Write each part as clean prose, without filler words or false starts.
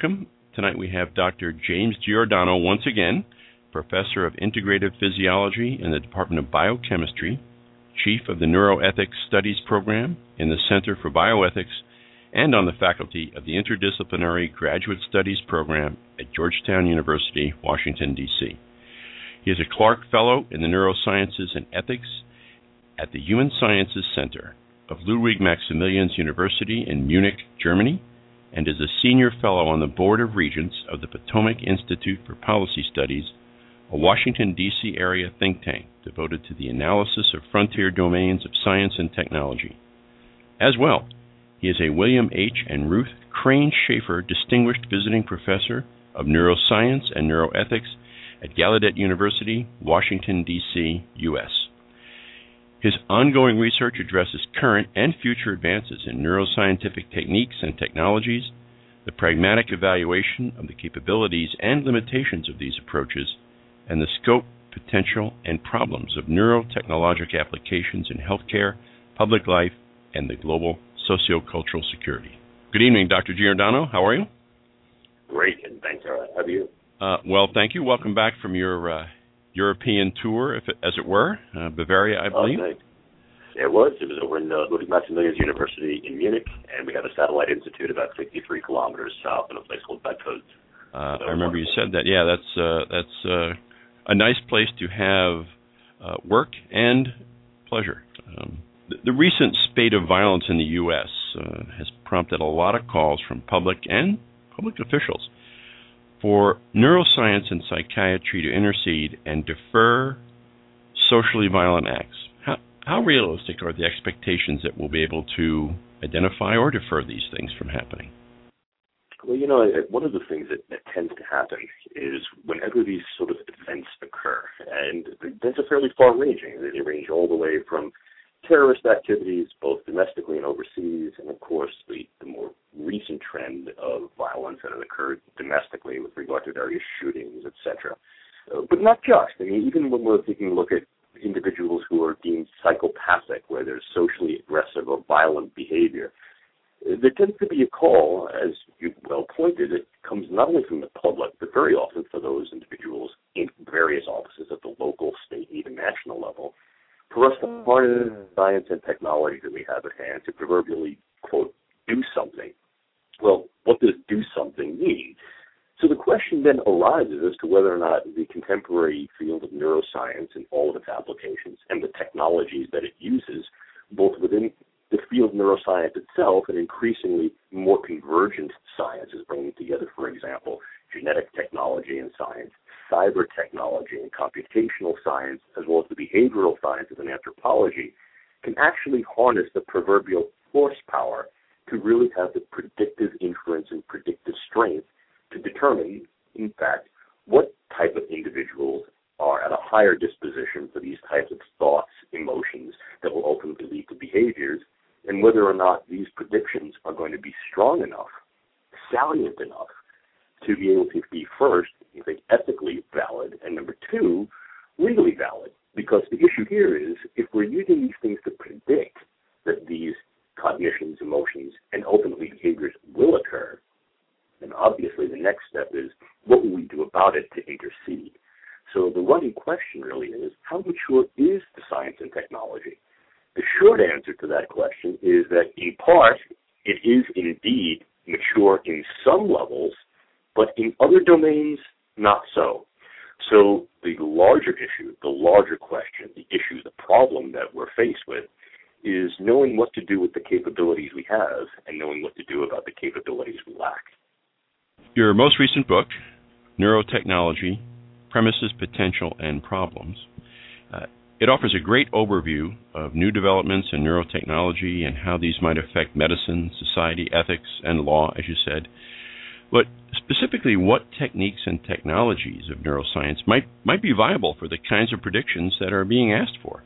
welcome. Tonight we have Dr. James Giordano once again, Professor of Integrative Physiology in the Department of Biochemistry, Chief of the Neuroethics Studies Program in the Center for Bioethics, and on the faculty of the Interdisciplinary Graduate Studies Program at Georgetown University, Washington, D.C. He is a Clark Fellow in the Neurosciences and Ethics at the Human Sciences Center of Ludwig Maximilians University in Munich, Germany, and is a Senior Fellow on the Board of Regents of the Potomac Institute for Policy Studies, a Washington, D.C. area think tank devoted to the analysis of frontier domains of science and technology. As well, he is a William H. and Ruth Crane Schaefer Distinguished Visiting Professor of Neuroscience and Neuroethics at Gallaudet University, Washington, D.C., U.S. His ongoing research addresses current and future advances in neuroscientific techniques and technologies, the pragmatic evaluation of the capabilities and limitations of these approaches, and the scope, potential, and problems of neurotechnologic applications in healthcare, public life, and the global sociocultural security. Good evening, Dr. Giordano. How are you? Great, and thanks. How are you? Well, thank you. Welcome back from your European tour, as it were, Bavaria, I believe. It was over in Ludwig Maximilians University in Munich, and we have a satellite institute about 63 kilometers south in a place called Bad Tölz. I remember you said that. Yeah, that's a nice place to have work and pleasure. The recent spate of violence in the U.S. Has prompted a lot of calls from public and public officials for neuroscience and psychiatry to intercede and defer socially violent acts. How realistic are the expectations that we'll be able to identify or defer these things from happening? Well, one of the things that tends to happen is whenever these sort of events occur, and that's a fairly far-ranging. They range all the way from terrorist activities, both domestically and overseas, and of course the more recent trend of violence that has occurred domestically with regard to various shootings, etc. But not just. I mean, even when we're taking a look at individuals who are deemed psychopathic, where there's socially aggressive or violent behavior, there tends to be a call, as you well pointed, it comes not only from the public, but very often for those individuals in various offices at the local, state, and even national level, for us to harness science and technology that we have at hand to proverbially, quote, do something. Well, what does do something mean? So the question then arises as to whether or not the contemporary field of neuroscience and all of its applications and the technologies that it uses, both within the field of neuroscience itself and increasingly more convergent sciences, bringing together, for example, genetic technology and science, cyber technology and computational science, as well as the behavioral sciences and anthropology, can actually harness the proverbial horsepower to really have the predictive inference and predictive strength to determine, in fact, what type of individuals are at a higher disposition for these types of thoughts, emotions that will ultimately lead to behaviors, and whether or not these predictions are going to be strong enough, salient enough, to be able to be, first, I think, ethically valid, and number two, legally valid. Because the issue here is, if we're using these things to predict that these cognitions, emotions, and ultimately behaviors will occur, then obviously the next step is, what will we do about it to intercede? So the running question really is, how mature is the science and technology? The short answer to that question is that, in part, it is indeed mature in some levels, but in other domains, not so. So the larger issue, the larger question, the issue, the problem that we're faced with is knowing what to do with the capabilities we have and knowing what to do about the capabilities we lack. Your most recent book, Neurotechnology, Premises, Potential, and Problems, it offers a great overview of new developments in neurotechnology and how these might affect medicine, society, ethics, and law, as you said. But specifically, what techniques and technologies of neuroscience might be viable for the kinds of predictions that are being asked for?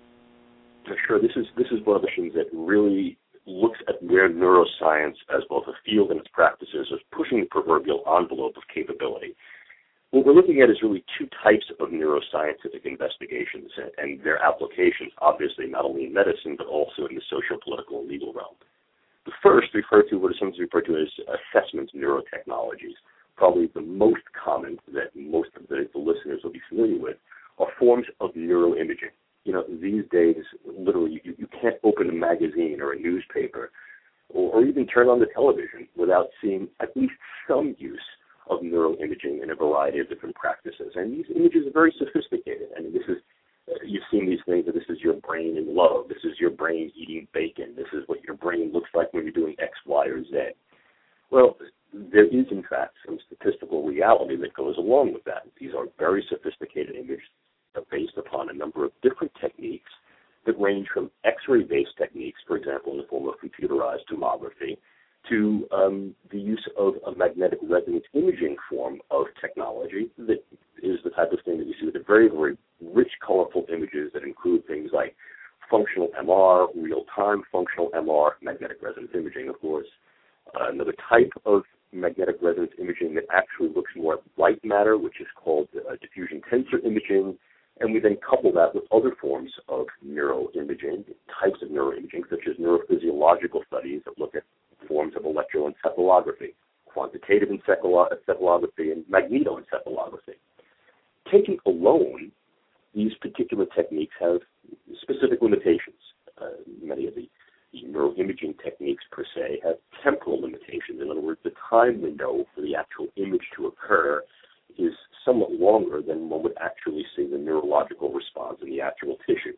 Sure. This is one of the things that really looks at where neuroscience, as both a field and its practices, is pushing the proverbial envelope of capability. What we're looking at is really two types of neuroscientific investigations and their applications, obviously not only in medicine, but also in the social, political, and legal realm. The first refer to what is sometimes referred to as assessment neurotechnologies. Probably the most common that most of the listeners will be familiar with are forms of neuroimaging. These days, literally, you can't open a magazine or a newspaper or even turn on the television without seeing at least some use of neuroimaging in a variety of different practices. And these images are very sophisticated. I mean, you've seen these things, that this is your brain in love, this is your brain eating bacon, this is what your brain looks like when you're doing X, Y, or Z. Well, there is, in fact, some statistical reality that goes along with that. These are very sophisticated images based upon a number of different techniques that range from X-ray-based techniques, for example, in the form of computerized tomography, to the use of a magnetic resonance imaging form of technology that is the type of thing that you see with the very, very rich, colorful images that include things like functional MR, real-time functional MR, magnetic resonance imaging, of course. Another type of magnetic resonance imaging that actually looks more at light matter, which is called diffusion tensor imaging, and we then couple that with other forms of neuroimaging, types of neuroimaging, such as neurophysiological studies that look at forms of electroencephalography, quantitative encephalography, and magnetoencephalography. Taken alone, these particular techniques have specific limitations. Many of the neuroimaging techniques, per se, have temporal limitations. In other words, the time window for the actual image to occur is somewhat longer than one would actually see the neurological response in the actual tissue.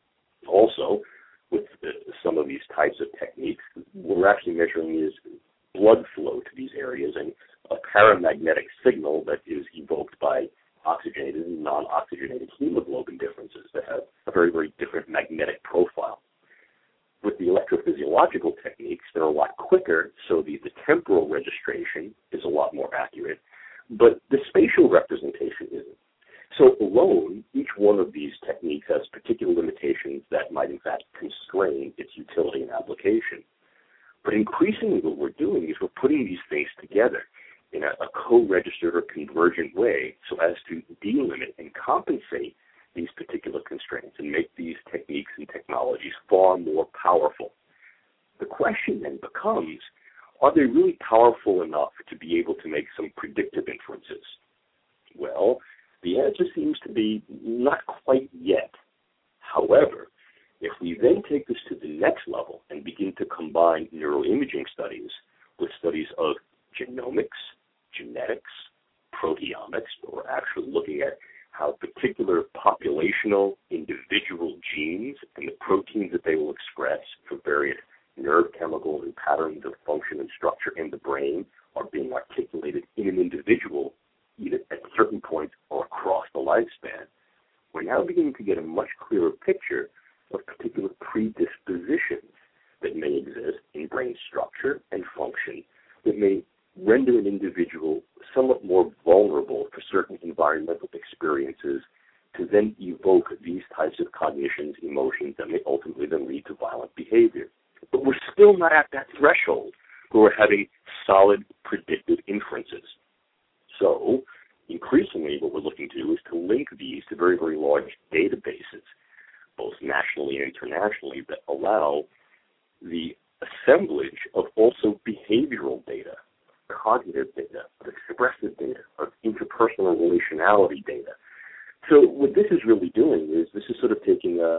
Also, with some of these types of techniques, what we're actually measuring is blood flow to these areas and a paramagnetic signal that is evoked by oxygenated and non-oxygenated hemoglobin differences that have a very, very different magnetic profile. With the electrophysiological techniques, they're a lot quicker, so the temporal registration is a lot more accurate, but the spatial representation isn't. So alone, each one of these techniques has particular limitations that might in fact constrain its utility and application. But increasingly what we're doing is we're putting these things together in a co-registered or convergent way so as to delimit and compensate these particular constraints and make these techniques and technologies far more powerful. The question then becomes, are they really powerful enough to be able to make some predictive inferences? Well, the answer seems to be not quite yet. However, if we then take this to the next level and begin to combine neuroimaging studies with studies of genomics, genetics, proteomics, where we're actually looking at how particular populational individual genes and the proteins that they will express for various nerve chemicals and patterns of function and structure in the brain are being articulated in an individual either at certain points or across the lifespan, we're now beginning to get a much clearer picture of particular predispositions that may exist in brain structure and function that may render an individual somewhat more vulnerable for certain environmental experiences to then evoke these types of cognitions, emotions that may ultimately then lead to violent behavior. But we're still not at that threshold where we're having solid predictive inferences. So, increasingly, what we're looking to do is to link these to very, very large databases, both nationally and internationally, that allow the assemblage of also behavioral data, cognitive data, of expressive data, of interpersonal relationality data. So what this is really doing is this is sort of taking a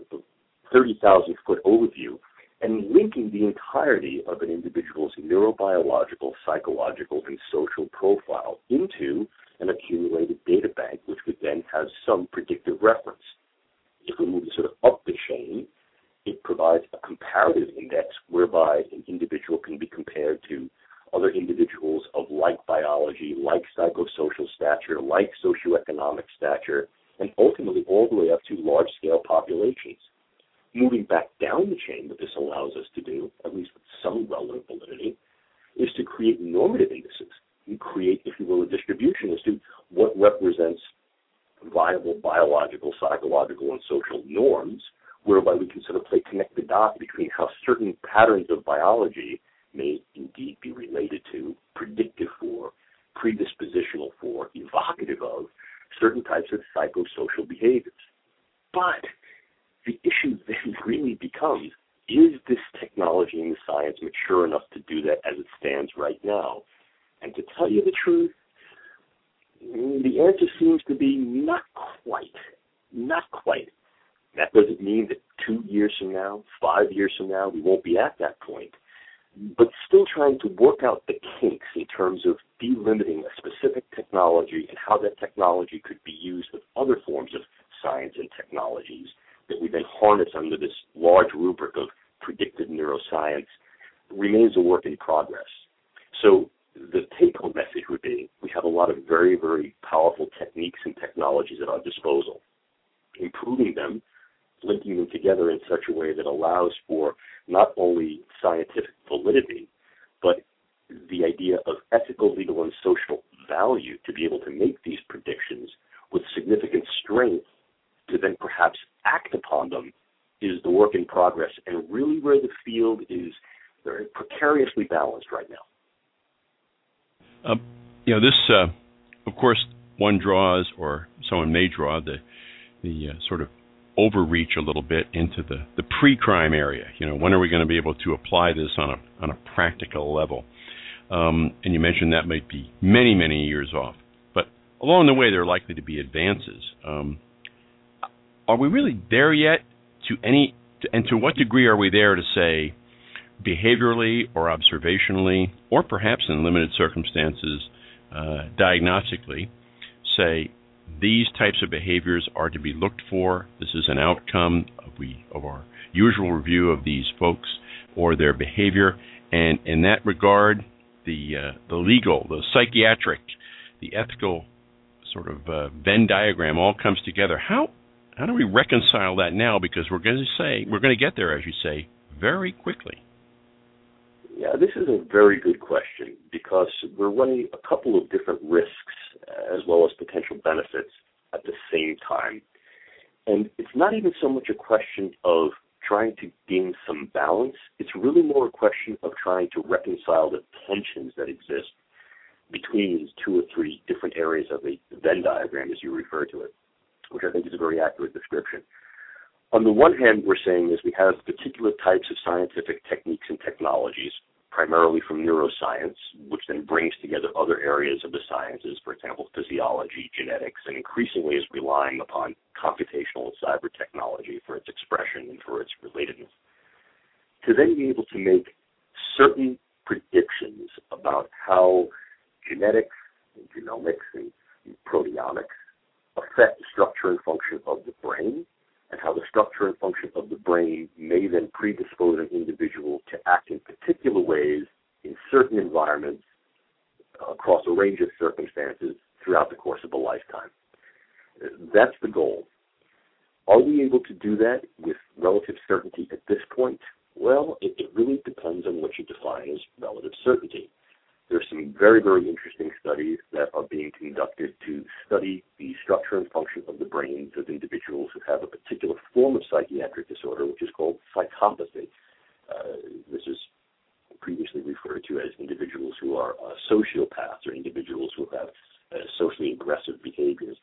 30,000-foot overview and linking the entirety of an individual's neurobiological, psychological, and social profile into an accumulated data bank, which would then have some predictive reference. If we move sort of up the chain, it provides a comparative index whereby an individual can be compared to other individuals of like biology, like psychosocial stature, like socioeconomic stature, and ultimately all the way up to large-scale populations. Moving back down the chain, what this allows us to do, at least with some relevant validity, is to create normative indices. You create, if you will, a distribution as to what represents viable biological, psychological, and social norms, whereby we can sort of connect the dots between how certain patterns of biology may indeed be related to, predictive for, predispositional for, evocative of certain types of psychosocial behaviors. But the issue then really becomes, is this technology and the science mature enough to do that as it stands right now? And to tell you the truth, the answer seems to be not quite. Not quite. That doesn't mean that 2 years from now, 5 years from now, we won't be at that point. But still trying to work out the kinks in terms of delimiting a specific technology and how that technology could be used with other forms of science and technologies that we then harness under this large rubric of predictive neuroscience remains a work in progress. So the take-home message would be we have a lot of very, very powerful techniques and technologies at our disposal. Improving them, linking them together in such a way that allows for not only scientific validity, but the idea of ethical, legal, and social value to be able to make these predictions with significant strength to then perhaps act upon them is the work in progress and really where the field is very precariously balanced right now. This, of course, one draws, or someone may draw, the sort of overreach a little bit into the pre-crime area. When are we going to be able to apply this on a practical level? And you mentioned that might be many, many years off. But along the way, there are likely to be advances. Are we really there yet? And to what degree are we there to say, behaviorally or observationally, or perhaps in limited circumstances, diagnostically, say these types of behaviors are to be looked for? This is an outcome of our usual review of these folks or their behavior. And in that regard, the legal, the psychiatric, the ethical sort of Venn diagram all comes together. How do we reconcile that now? Because we're going to get there, as you say, very quickly. Yeah, this is a very good question because we're running a couple of different risks as well as potential benefits at the same time. And it's not even so much a question of trying to gain some balance. It's really more a question of trying to reconcile the tensions that exist between these 2 or 3 different areas of a Venn diagram, as you refer to it, which I think is a very accurate description. On the one hand, we're saying is we have particular types of scientific techniques and technologies, primarily from neuroscience, which then brings together other areas of the sciences, for example, physiology, genetics, and increasingly is relying upon computational and cyber technology for its expression and for its relatedness. To then be able to make certain predictions about how genetics, and genomics, and proteomics affect the structure and function of the brain, and how the structure and function of the brain may then predispose an individual to act in particular ways in certain environments across a range of circumstances throughout the course of a lifetime. That's the goal. Are we able to do that with relative certainty at this point? Well, it really depends on what you define as relative certainty. There are some very, very interesting studies that are being conducted to study the structure and function of the brains of individuals who have a particular form of psychiatric disorder, which is called psychopathy. This is previously referred to as individuals who are sociopaths or individuals who have socially aggressive behaviors.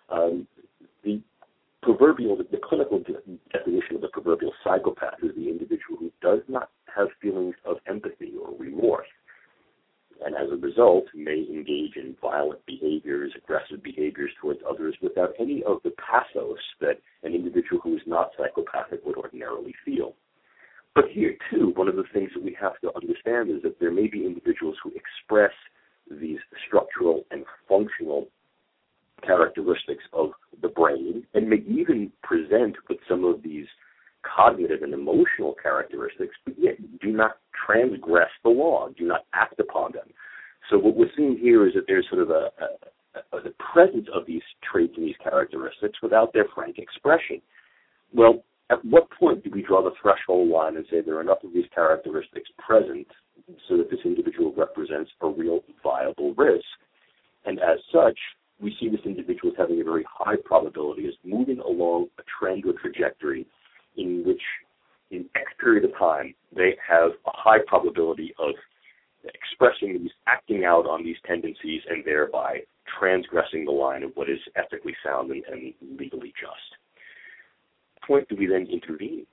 The clinical definition of the proverbial psychopath is the individual who does not have feelings of empathy or remorse, and as a result may engage in violent behaviors, aggressive behaviors towards others without any of the pathos that an individual who is not psychopathic would ordinarily feel. But here, too, one of the things that we have to understand is that there may be individuals who express these structural and functional characteristics of the brain and may even present with some of these cognitive and emotional characteristics, but yet do not transgress the law, do not act upon them. So what we're seeing here is that there's sort of the presence of these traits and these characteristics without their frank expression. Well, at what point do we draw the threshold line and say there are enough of these characteristics present so that this individual represents a real viable risk? And as such, we see this individual as having a very high probability as moving along a trend or trajectory in which in X period of time they have a high probability of expressing these, acting out on these tendencies and thereby transgressing the line of what is ethically sound and legally just. Point do we then intervene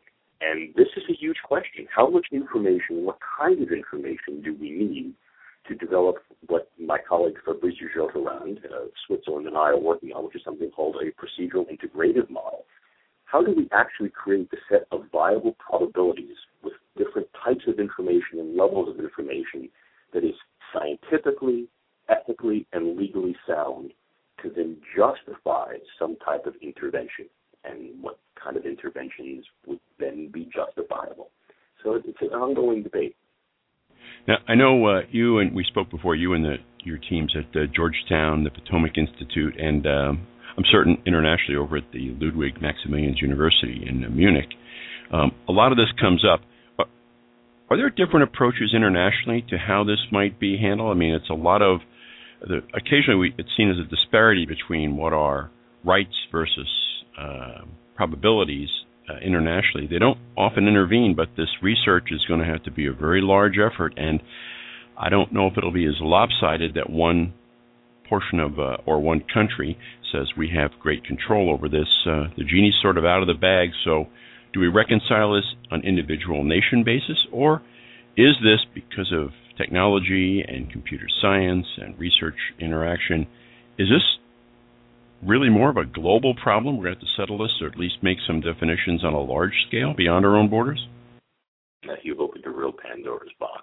And this is a huge question. How much information, what kind of information do we need to develop what my colleague Fabrizio Jotarand, Switzerland, and I are working on, which is something called a procedural integrative model? How do we actually create a set of viable probabilities with different types of information and levels of information that is scientifically, ethically, and legally sound to then justify some type of intervention, and what kind of interventions would then be justifiable? So it's an ongoing debate. Now, I know you, and we spoke before, you and your teams at Georgetown, the Potomac Institute, and I'm certain internationally over at the Ludwig Maximilians University in Munich. A lot of this comes up. Are there different approaches internationally to how this might be handled? I mean, it's a lot of, occasionally it's seen as a disparity between what are rights versus probabilities internationally. They don't often intervene, but this research is going to have to be a very large effort, and I don't know if it'll be as lopsided that one portion of or one country says we have great control over this. The genie's sort of out of the bag, so do we reconcile this on individual nation basis, or is this because of technology and computer science and research interaction? Is this really more of a global problem? We're going to have to settle this, or at least make some definitions on a large scale beyond our own borders? You've opened a real Pandora's box.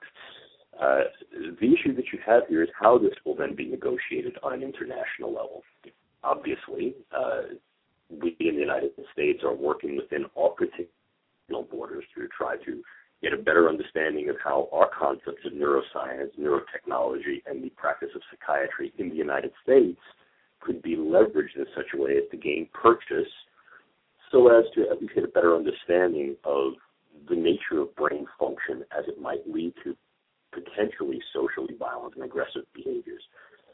The issue that you have here is how this will then be negotiated on an international level. Obviously, we in the United States are working within our particular borders to try to get a better understanding of how our concepts of neuroscience, neurotechnology, and the practice of psychiatry in the United States could be leveraged in such a way as to gain purchase, so as to at least get a better understanding of the nature of brain function as it might lead to potentially socially violent and aggressive behaviors.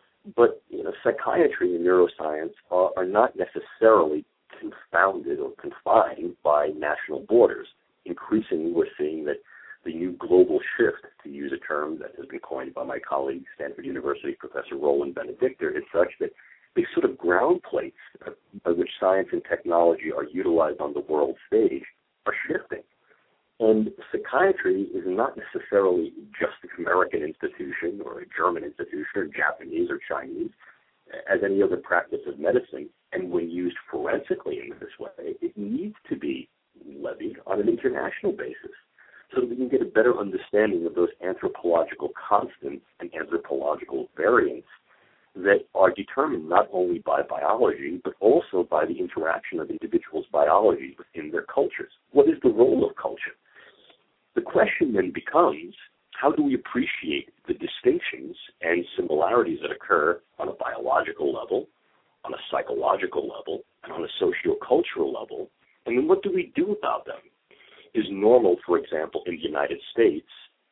But psychiatry and neuroscience are not necessarily confounded or confined by national borders. Increasingly, we're seeing that the new global shift, to use a term that has been coined by my colleague, Stanford University Professor Roland Benedictor, is such that the sort of ground plates by which science and technology are utilized on the world stage are shifting. And psychiatry is not necessarily just an American institution or a German institution or Japanese or Chinese, as any other practice of medicine. And when used forensically in this way, it needs to be levied on an international basis so that we can get a better understanding of those anthropological constants and anthropological variants that are determined not only by biology, but also by the interaction of individuals' biology within their cultures. What is the role of culture? The question then becomes, how do we appreciate the distinctions and similarities that occur on a biological level, on a psychological level, and on a socio-cultural level, and then what do we do about them? Is normal, for example, in the United States,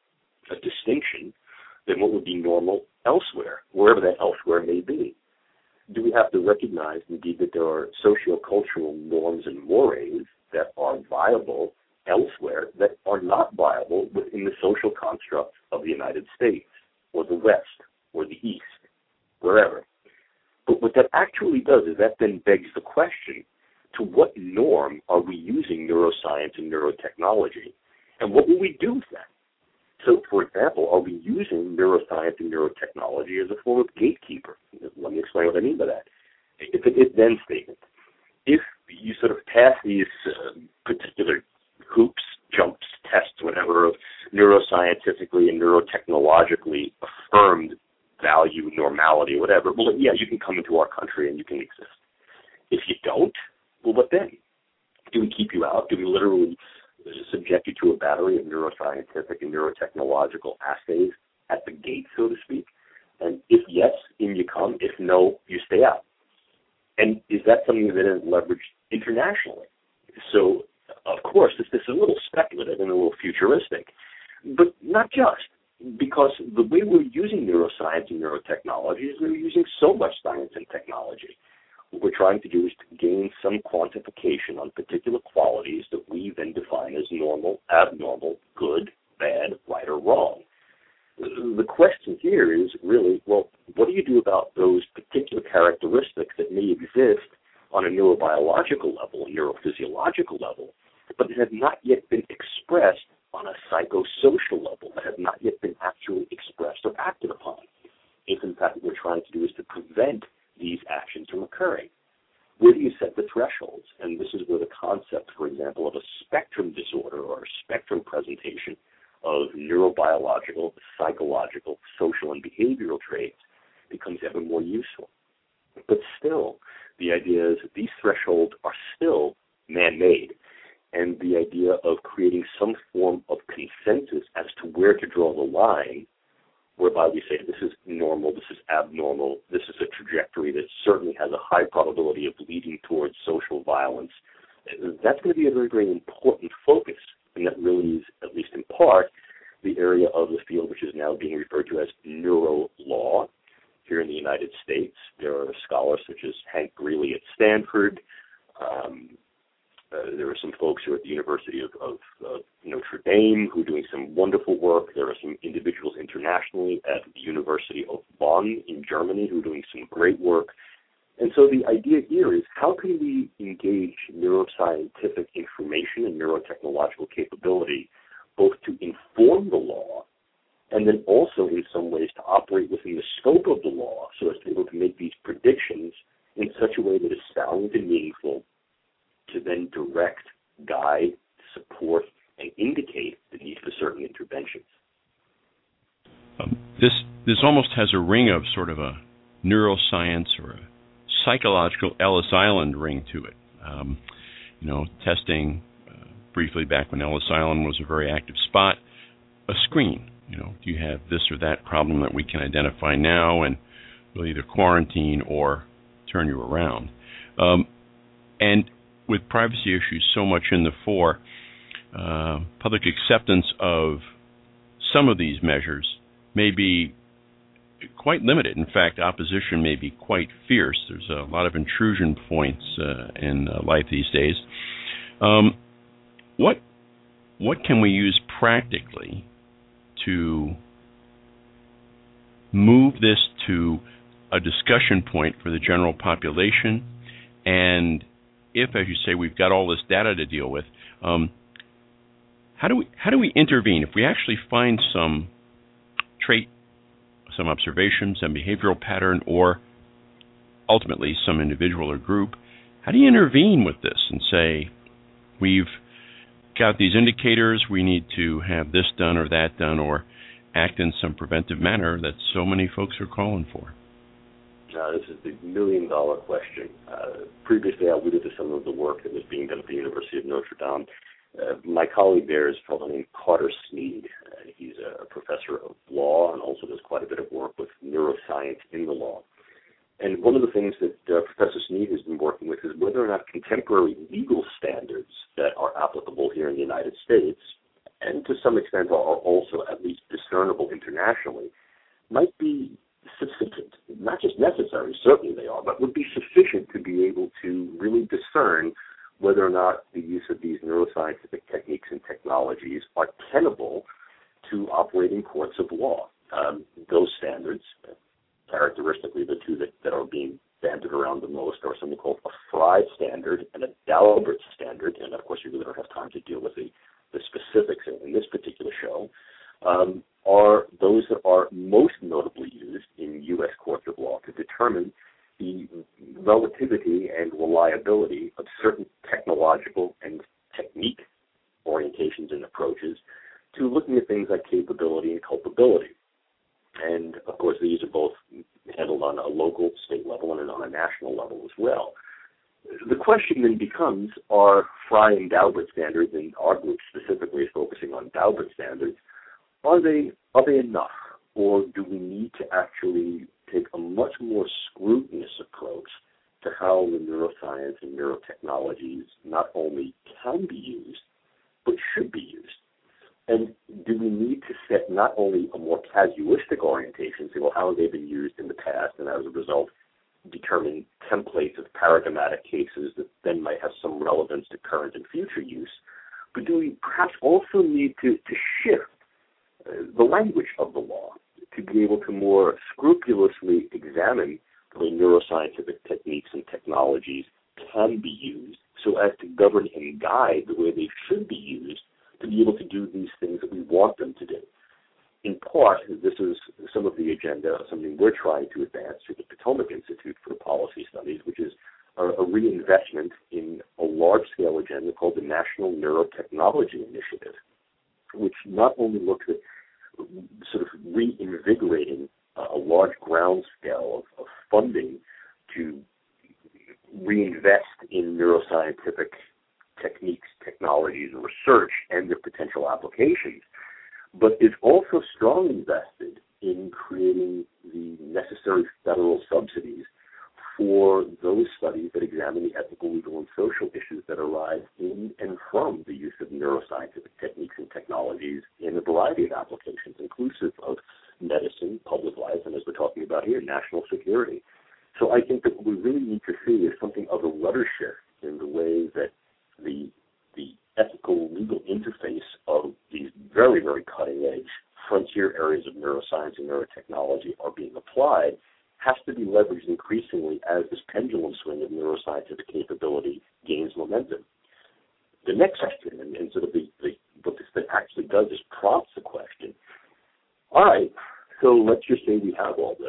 a distinction than what would be normal elsewhere, wherever that elsewhere may be? Do we have to recognize, indeed, that there are socio-cultural norms and mores that are viable elsewhere that are not viable within the social construct of the United States or the West or the East, wherever? But what that actually does is that then begs the question, to what norm are we using neuroscience and neurotechnology, and what will we do with that? So, for example, are we using neuroscience and neurotechnology as a form of gatekeeper? Let me explain what I mean by that. It's an if-then statement. If you sort of pass these particular hoops, jumps, tests, whatever, of neuroscientifically and neurotechnologically affirmed value, normality, whatever, well, yeah, you can come into our country and you can exist. If you don't, well, what then? Do we keep you out? Do we literally subject you to a battery of neuroscientific and neurotechnological assays at the gate, so to speak? And if yes, in you come. If no, you stay out. And is that something that is leveraged internationally? So, of course, this is a little speculative and a little futuristic, but not just, because the way we're using neuroscience and neurotechnology is we're using so much science and technology. What we're trying to do is to gain some quantification on particular qualities that we then define as normal, abnormal, good, bad, right, or wrong. The question here is really, well, what do you do about those particular characteristics that may exist on a neurobiological level, a neurophysiological level, but that have not yet been expressed on a psychosocial level, that have not yet been actually expressed or acted upon. If, in fact, what we're trying to do is to prevent these actions from occurring. Where do you set the thresholds? And this is where the concept, for example, of a spectrum disorder or a spectrum presentation of neurobiological, psychological, social, and behavioral traits becomes ever more useful. But still, the idea is that these thresholds are still man-made, and the idea of creating some form of consensus as to where to draw the line, whereby we say this is normal, this is abnormal, this is a trajectory that certainly has a high probability of leading towards social violence, that's going to be a very, very important focus. And that really is, at least in part, the area of the field which is now being referred to as neurolaw. Here in the United States, there are scholars such as Hank Greeley at Stanford. There are some folks who are at the University of Notre Dame who are doing some wonderful work. There are some individuals internationally at the University of Bonn in Germany who are doing some great work. And so the idea here is, how can we engage neuroscientific information and neurotechnological capability both to inform the law and then also in some ways to operate within the scope of the law so as to be able to make these predictions in such a way that is salient and meaningful to then direct, guide, support, and indicate the need for certain interventions. This almost has a ring of sort of a neuroscience or a psychological Ellis Island ring to it. Testing briefly back when Ellis Island was a very active spot, a screen. Do you have this or that problem that we can identify now, and we'll either quarantine or turn you around. And with privacy issues so much in the fore, public acceptance of some of these measures may be quite limited. In fact, opposition may be quite fierce. There's a lot of intrusion points in life these days. What can we use practically to move this to a discussion point for the general population? And if, as you say, we've got all this data to deal with, how do we intervene if we actually find some trait, some observation, some behavioral pattern, or ultimately some individual or group? How do you intervene with this and say, we've got these indicators, we need to have this done or that done, or act in some preventive manner that so many folks are calling for? This is the million-dollar question. Previously, I alluded to some of the work that was being done at the University of Notre Dame. My colleague there is a fellow named Carter Snead. He's a professor of law and also does quite a bit of work with neuroscience in the law. And one of the things that Professor Snead has been working with is whether or not contemporary legal standards that are applicable here in the United States, and to some extent are also at least discernible internationally, might be sufficient, not just necessary, certainly they are, but would be sufficient to be able to really discern whether or not the use of these neuroscientific techniques and technologies are tenable to operate in courts of law. Those standards, characteristically the two that are being bandied around the most, are something called a Frye standard and a Daubert standard, and of course you really don't have time to deal with the specifics in this particular show, are those that are most notably used in U.S. courts of law to determine the relativity and reliability of certain technological and technique orientations and approaches to looking at things like capability and culpability. And, of course, these are both handled on a local, state level and on a national level as well. The question then becomes, are Frye and Daubert standards, and our group specifically is focusing on Daubert standards, are they enough? Or do we need to actually take a much more scrutinous approach to how the neuroscience and neurotechnologies not only can be used, but should be used? And do we need to set not only a more casuistic orientation, say, well, how have they been used in the past, and as a result, determine templates of paradigmatic cases that then might have some relevance to current and future use, but do we perhaps also need to shift the language of the law to be able to more scrupulously examine the way neuroscientific techniques and technologies can be used so as to govern and guide the way they should be used to be able to do these things that we want them to do. In part, this is some of the agenda, something we're trying to advance through the Potomac Institute for Policy Studies, which is a reinvestment in a large-scale agenda called the National Neurotechnology Initiative, which not only looks at sort of reinvigorating a large groundswell of funding to reinvest in neuroscientific techniques, technologies, and research and their potential applications, but is also strongly invested in creating the necessary federal subsidies for those studies that examine the ethical, legal, and social issues that arise in and from the use of neuroscientific techniques and technologies in a variety of applications, inclusive of medicine, public life, and as we're talking about here, national security. So I think that what we really need to see is something of a rudder shift in the way that the ethical, legal interface of these very, very cutting-edge frontier areas of neuroscience and neurotechnology are being applied has to be leveraged increasingly as this pendulum swing of neuroscientific capability gains momentum. The next question, and sort of what this thing actually does is prompts the question, all right, so let's just say we have all this,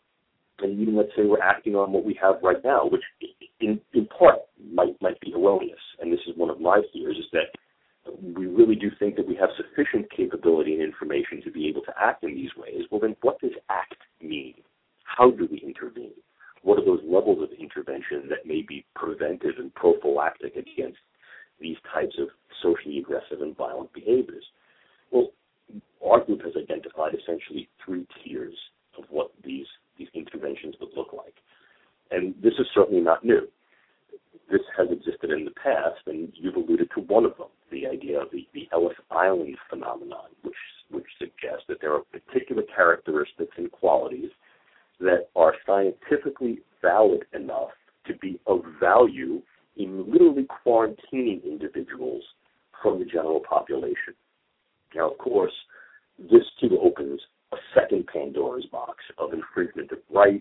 and even let's say we're acting on what we have right now, which in part might be erroneous, and this is one of my fears, is that we really do think that we have sufficient capability and information to be able to act in these ways. Well, then what does act mean? How do we intervene? What are those levels of intervention that may be preventive and prophylactic against these types of socially aggressive and violent behaviors? Well, our group has identified essentially 3 tiers of what these interventions would look like. And this is certainly not new. This has existed in the past, and you've alluded to one of them, the idea of the Ellis Island phenomenon, which suggests that there are particular characteristics and qualities that are scientifically valid enough to be of value in literally quarantining individuals from the general population. Now, of course, this too opens a second Pandora's box of infringement of rights,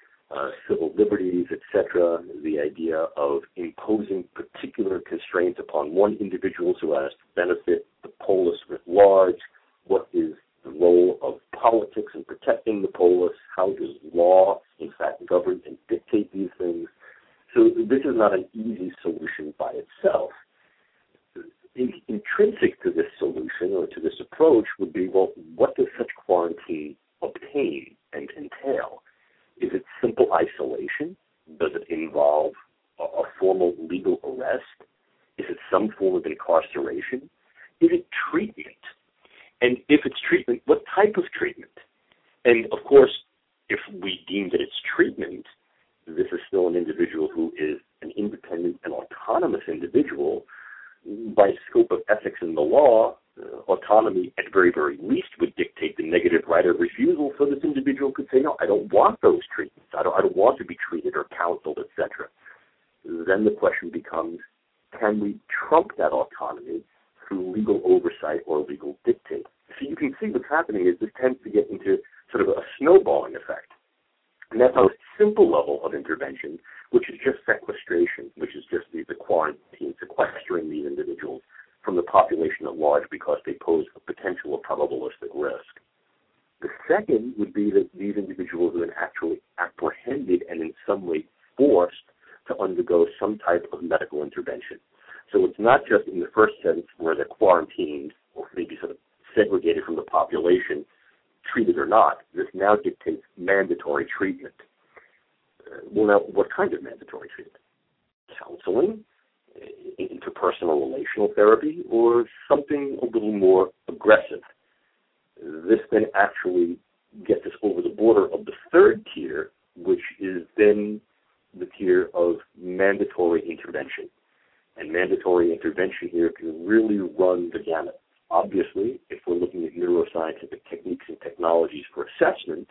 civil liberties, etc., the idea of imposing particular constraints upon one individual so as to benefit the polis writ large. What is the role of politics in protecting the polis? How does law, in fact, govern and dictate these things? So this is not an easy solution by itself. Intrinsic to this solution or to this approach would be, well, what does such quarantine obtain and entail? Is it simple isolation? Does it involve a formal legal arrest? Is it some form of incarceration? Is it treatment? And if it's treatment, what type of treatment? And, of course, if we deem that it's treatment, this is still an individual who is an independent and autonomous individual. By scope of ethics in the law, autonomy at very, very least would dictate the negative right of refusal, so this individual could say, no, I don't want those treatments. I don't want to be treated or counseled, etc. Then the question becomes, can we trump that autonomy through legal oversight or legal dictate? So you can see what's happening is this tends to get into sort of a snowballing effect. And that's a simple level of intervention, which is just sequestration, which is just the quarantine, sequestering these individuals from the population at large because they pose a potential or probabilistic risk. The second would be that these individuals have been actually apprehended and in some way forced to undergo some type of medical intervention. So it's not just in the first sense where they're quarantined or maybe sort of segregated from the population, treated or not. This now dictates mandatory treatment. Well, now, what kind of mandatory treatment? Counseling, interpersonal relational therapy, or something a little more aggressive? This then actually gets us over the border of the third tier, which is then the tier of mandatory intervention. And mandatory intervention here can really run the gamut. Obviously, if we're looking at neuroscientific techniques and technologies for assessment,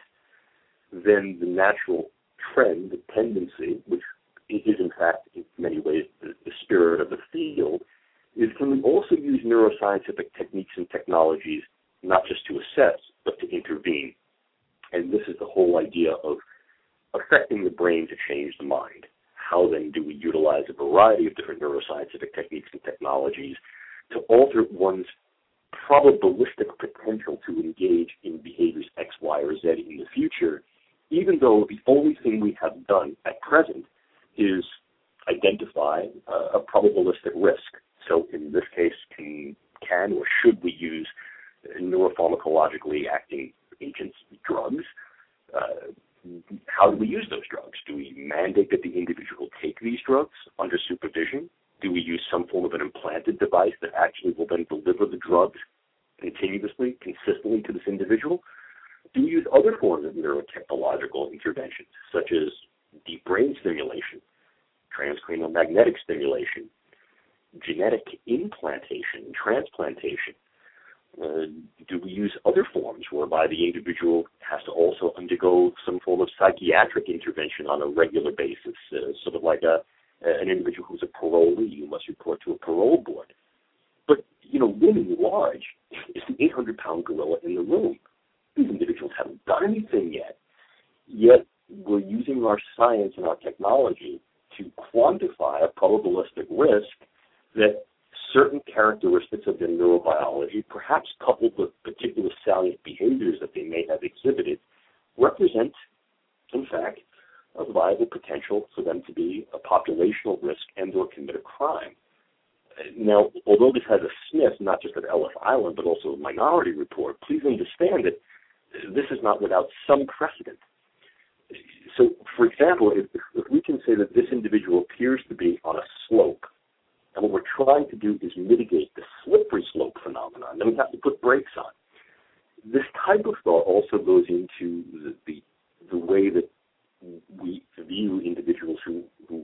then the natural trend, the tendency, which is in fact in many ways the spirit of the field, is can we also use neuroscientific techniques and technologies not just to assess, but to intervene? And this is the whole idea of affecting the brain to change the mind. How well, then do we utilize a variety of different neuroscientific techniques and technologies to alter one's probabilistic potential to engage in behaviors X, Y, or Z in the future, even though the only thing we have done at present is identify a probabilistic risk. So in this case, can or should we use neuropharmacologically acting agents, drugs? How do we use those drugs? Do we mandate that the individual take these drugs under supervision? Do we use some form of an implanted device that actually will then deliver the drugs continuously, consistently to this individual? Do we use other forms of neurotechnological interventions, such as deep brain stimulation, transcranial magnetic stimulation, genetic implantation, transplantation? Do we use other forms whereby the individual has to also undergo some form of psychiatric intervention on a regular basis, sort of like an individual who's a parolee who must report to a parole board? But, looming large is the 800-pound gorilla in the room. These individuals haven't done anything yet we're using our science and our technology to quantify a probabilistic risk that certain characteristics of their neurobiology, perhaps coupled with particular salient behaviors that they may have exhibited, represent, in fact, a viable potential for them to be a populational risk and or commit a crime. Now, although this has a sniff not just of Ellis Island, but also a Minority Report, please understand that this is not without some precedent. So, for example, if we can say that this individual appears to be on a slope, and what we're trying to do is mitigate the slippery slope phenomenon, then we have to put brakes on. This type of thought also goes into the way that we view individuals who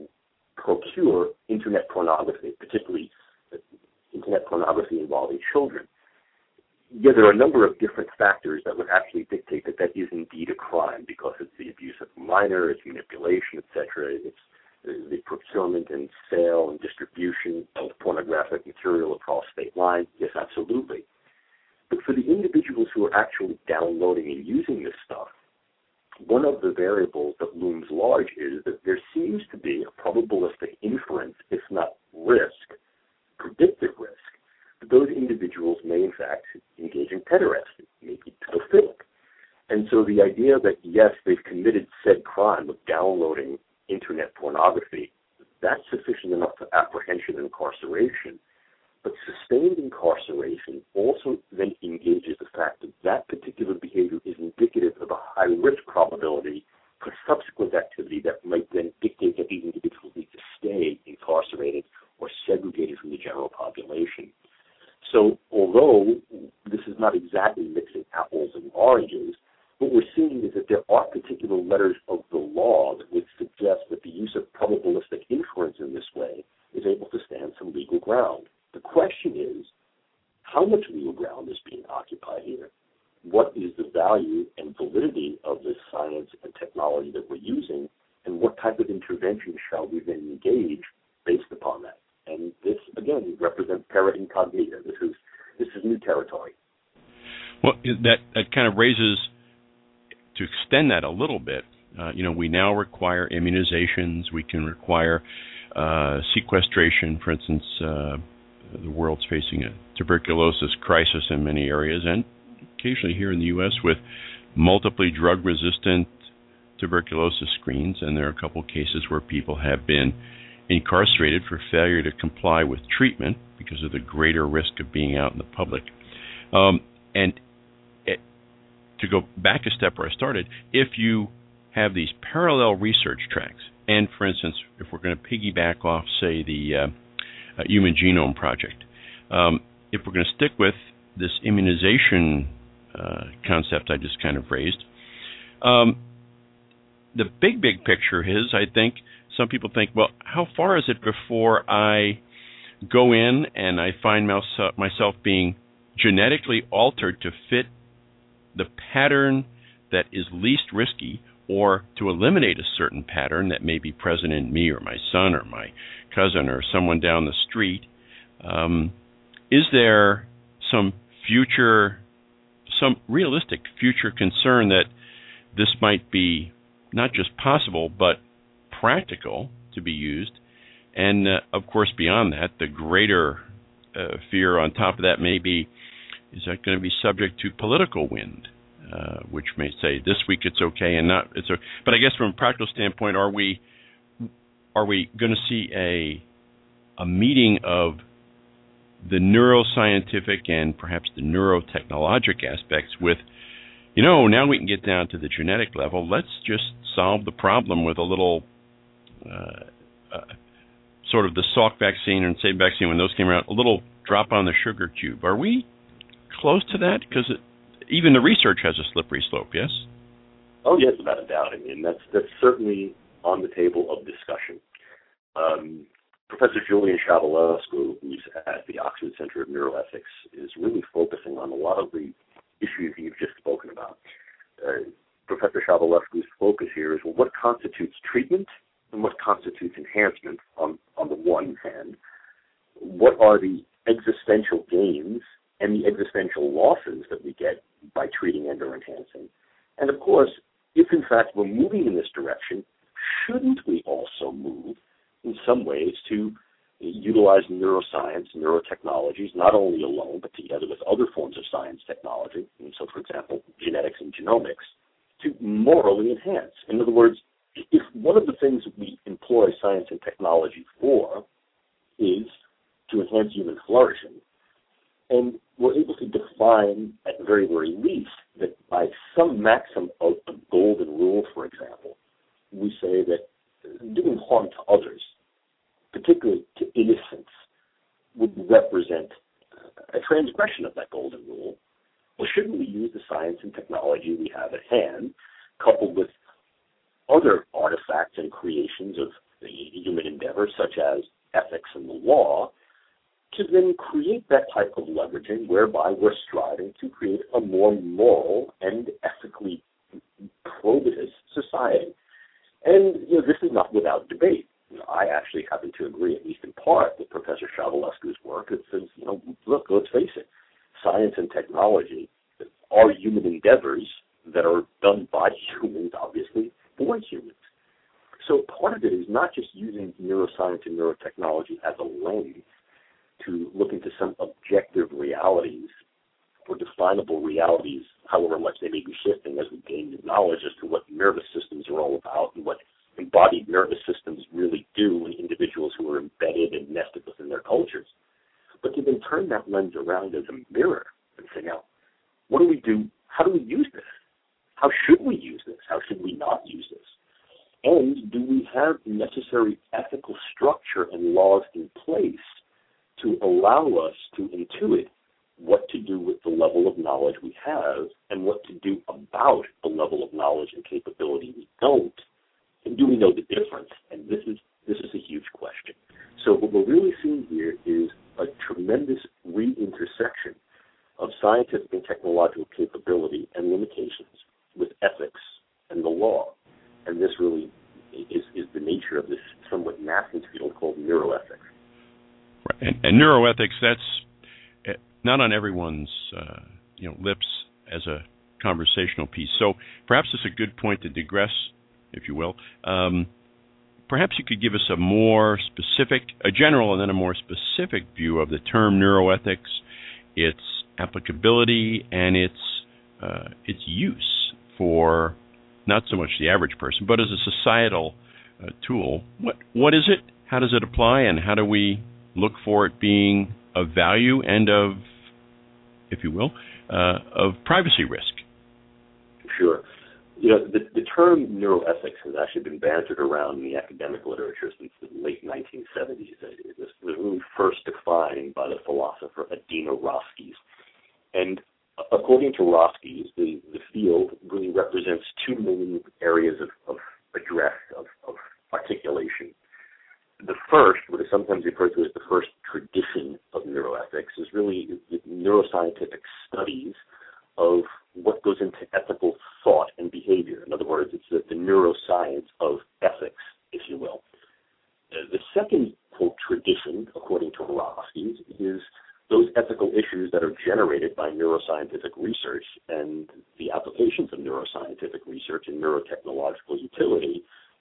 procure Internet pornography, particularly Internet pornography involving children. Yeah, there are a number of different factors that would actually dictate that is indeed a crime, because it's the abuse of a minor, it's manipulation, etc. It's the procurement and sale and distribution of pornographic material across state lines. Yes, absolutely. But for the individuals who are actually downloading and using this stuff, one of the variables that looms large is that there seems to be a probabilistic inference, if not risk, predictive risk, that those individuals may in fact engage in pederasty, maybe pedophilic. And so the idea that, yes, they've committed said crime of downloading Internet pornography, that's sufficient enough for apprehension and incarceration. But sustained incarceration also then engages the fact that that particular behavior is indicative of a high-risk probability for subsequent activity that might then dictate that these individuals need to stay incarcerated or segregated from the general population. So although this is not exactly mixing apples and oranges, what we're seeing is that there are particular letters of the law that would suggest that the use of probabilistic inference in this way is able to stand some legal ground. The question is, how much legal ground is being occupied here? What is the value and validity of this science and technology that we're using, and what type of intervention shall we then engage based upon that? And this, again, represents terra incognita. This is new territory. Well, that kind of raises, to extend that a little bit, we now require immunizations. We can require sequestration. For instance, the world's facing a tuberculosis crisis in many areas, and occasionally here in the U.S. with multiply drug-resistant tuberculosis screens, and there are a couple cases where people have been incarcerated for failure to comply with treatment because of the greater risk of being out in the public. To go back a step where I started, if you have these parallel research tracks, and for instance, if we're going to piggyback off, say, the Human Genome Project, if we're going to stick with this immunization concept I just kind of raised, the big picture is, I think, some people think, well, how far is it before I go in and I find myself being genetically altered to fit the pattern that is least risky, or to eliminate a certain pattern that may be present in me or my son or my cousin or someone down the street? Is there some realistic future concern that this might be not just possible but practical to be used. And, of course, beyond that, the greater fear on top of that may be, is that going to be subject to political wind, which may say this week it's okay and not it's okay. But I guess from a practical standpoint, are we going to see a meeting of the neuroscientific and perhaps the neurotechnologic aspects with, now we can get down to the genetic level. Let's just solve the problem with a little sort of the Salk vaccine and Sabe vaccine, when those came out, a little drop on the sugar cube. Are we close to that? Because even the research has a slippery slope, yes? Oh, yes, without a doubt. I mean, that's certainly on the table of discussion. Professor Julian Savulescu, who's at the Oxford Center of Neuroethics, is really focusing on a lot of the issues you've just spoken about. Professor Savulescu's focus here is, well, what constitutes treatment and what constitutes enhancement on the one hand? What are the existential gains and the existential losses that we get by treating and or enhancing? And of course, if in fact we're moving in this direction, shouldn't we also move in some ways to utilize neuroscience, neurotechnologies, not only alone, but together with other forms of science technology, and so, for example, genetics and genomics, to morally enhance? In other words, if one of the things that we employ science and technology for is to enhance human flourishing, and we're able to define, at the very, very least, that by some maxim of the golden rule, for example, we say that doing harm to others, particularly to innocents, would represent a transgression of that golden rule. Well, shouldn't we use the science and technology we have at hand, coupled with other artifacts and creations of the human endeavor, such as ethics and the law, to then create that type of leveraging whereby we're striving to create a more moral and ethically probative society? And this is not without debate. I actually happen to agree, at least in part, with Professor Savulescu's work. It says, look, let's face it, science and technology are human endeavors that are done by humans, obviously, for humans. So part of it is not just using neuroscience and neurotechnology as a lens to look into some objective realities or definable realities, however much they may be shifting as we gain new knowledge as to what nervous systems are all about and what embodied nervous systems really do in individuals who are embedded and nested within their cultures. But to then turn that lens around as a mirror and say, now, what do we do? How do we use this? How should we use this? How should we not use this? And do we have the necessary ethical structure and laws in place to allow us to intuit what to do with the level of knowledge we have and what to do about the level of knowledge and capability we don't? And do we know the difference? And this is a huge question. So what we're really seeing here is a tremendous reintersection of scientific and technological capability and limitations with ethics and the law. And this really is the nature of this somewhat nascent field called neuroethics. Right. And neuroethics, that's not on everyone's lips as a conversational piece. So perhaps it's a good point to digress, if you will. Perhaps you could give us a general and then a more specific view of the term neuroethics, its applicability, and its use for not so much the average person, but as a societal tool. What is it? How does it apply? And how do we look for it being of value and of, if you will, of privacy risk? Sure. The term neuroethics has actually been bantered around in the academic literature since the late 1970s. It was really first defined by the philosopher Adina Roskies. And according to Roskies, the field really represents two main areas of address, of articulation. The first, what is sometimes referred to as the first tradition of neuroethics, is really the neuroscientific studies of what goes into ethical thought and behavior. In other words, it's the neuroscience of ethics, if you will. The second, quote, tradition, according to Roskies, is those ethical issues that are generated by neuroscientific research and the applications of neuroscientific research and neurotechnological utility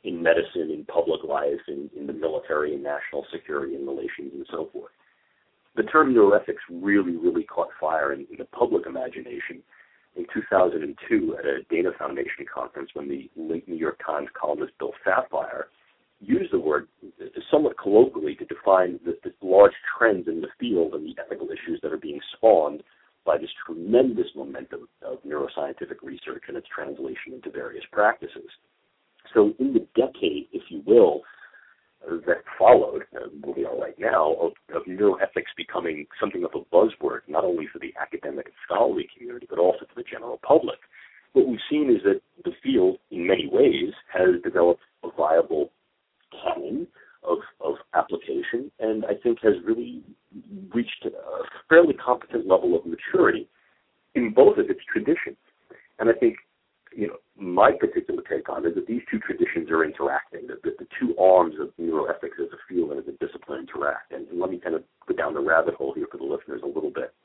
in medicine, in public life, in the military, in national security and relations, and so forth. The term neuroethics really, really caught fire in the public imagination in 2002 at a Dana Foundation conference when the late New York Times columnist Bill Safire used the word somewhat colloquially to define the large trends in the field and the ethical issues that are being spawned by this tremendous momentum of neuroscientific research and its translation into various practices. So in the decade, if you will, that followed, where we are right now, of neuroethics becoming something of a buzzword, not only for the academic and scholarly community, but also for the general public, what we've seen is that the field, in many ways, has developed a viable canon of application, and I think has really reached a fairly competent level of maturity in both of its traditions. And I think, my particular take on it is that these two traditions are interacting, that the two arms of neuroethics as a field and as a discipline interact. And let me kind of go down the rabbit hole here for the listeners a little bit.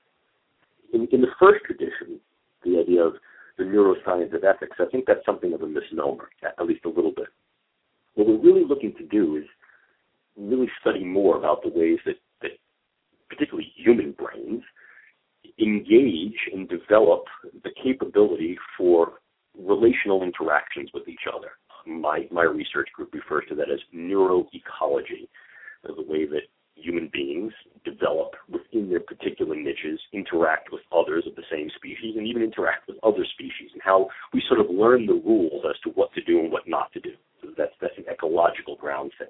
In the first tradition, the idea of the neuroscience of ethics, I think that's something of a misnomer, at least a little bit. What we're really looking to do is really study more about the ways that particularly human brains engage and develop the capability for relational interactions with each other. My research group refers to that as neuroecology, the way that human beings develop within their particular niches, interact with others of the same species, and even interact with other species, and how we sort of learn the rules as to what to do and what not to do. So that's an ecological ground thing.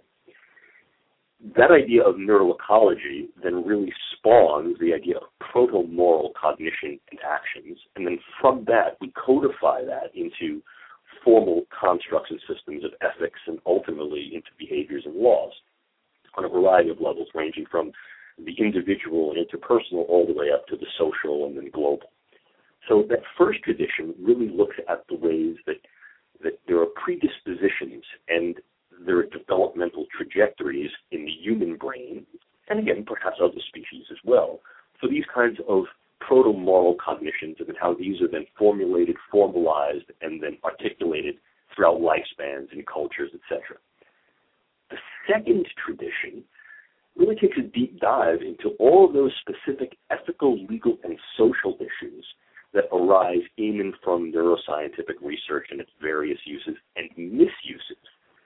That idea of neuroecology then really spawns the idea of proto-moral cognition and actions, and then from that we codify that into formal constructs and systems of ethics and ultimately into behaviors and laws on a variety of levels, ranging from the individual and interpersonal all the way up to the social and then global. So that first tradition really looks at the ways that there are predispositions and there are developmental trajectories in the human brain, and again, perhaps other species as well, for these kinds of proto-moral cognitions and how these are then formulated, formalized, and then articulated throughout lifespans and cultures, etc. The second tradition really takes a deep dive into all of those specific ethical, legal, and social issues that arise in and from neuroscientific research and its various uses and misuses,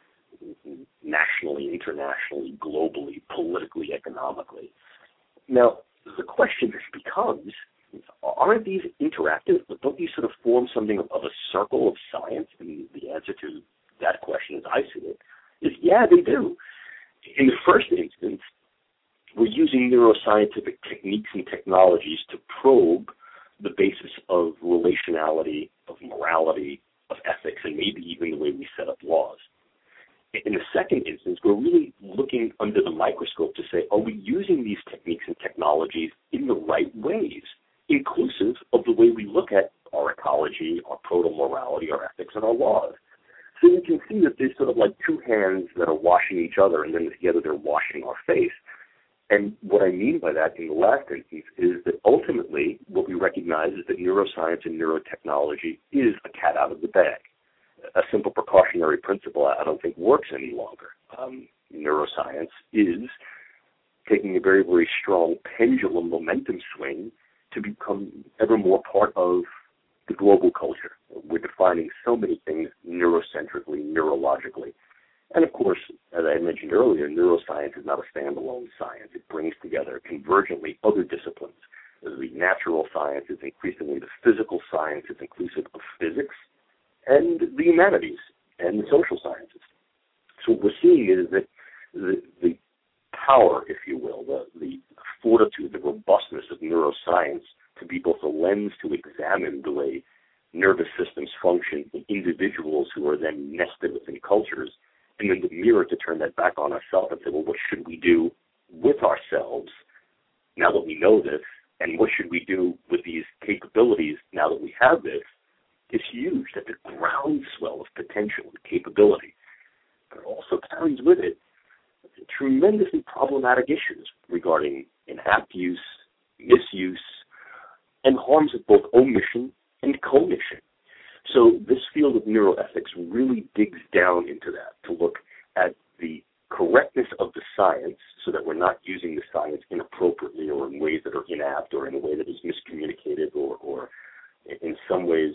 nationally, internationally, globally, politically, economically. Now, the question becomes, aren't these interactive? Don't these sort of form something of a circle of science? And the answer to that question, as I see it, is yeah, they do. In the first instance, we're using neuroscientific techniques and technologies to probe the basis of relationality, of morality, of ethics, and maybe even the way we set up laws. In the second instance, we're really looking under the microscope to say, are we using these techniques and technologies in the right ways, inclusive of the way we look at our ecology, our proto-morality, our ethics, and our laws? So you can see that there's sort of like two hands that are washing each other, and then together they're washing our face. And what I mean by that in the last instance is that ultimately what we recognize is that neuroscience and neurotechnology is a cat out of the bag. A simple precautionary principle I don't think works any longer. Neuroscience is taking a very, very strong pendulum momentum swing to become ever more part of the global culture. We're defining so many things neurocentrically, neurologically. And of course, as I mentioned earlier, neuroscience is not a standalone science. It brings together convergently other disciplines. The natural sciences, increasingly the physical sciences, inclusive of physics, and the humanities and the social sciences. So what we're seeing is that the power, if you will, the fortitude, the robustness of neuroscience to be both a lens to examine the way nervous systems function in individuals who are then nested within cultures, and then the mirror to turn that back on ourselves and say, well, what should we do with ourselves now that we know this, and what should we do with these capabilities now that we have this, is huge. That's a groundswell of potential and capability. But it also carries with it tremendously problematic issues regarding inapt use, misuse, and harms of both omission and commission. So this field of neuroethics really digs down into that to look at the correctness of the science so that we're not using the science inappropriately or in ways that are inapt or in a way that is miscommunicated or in some ways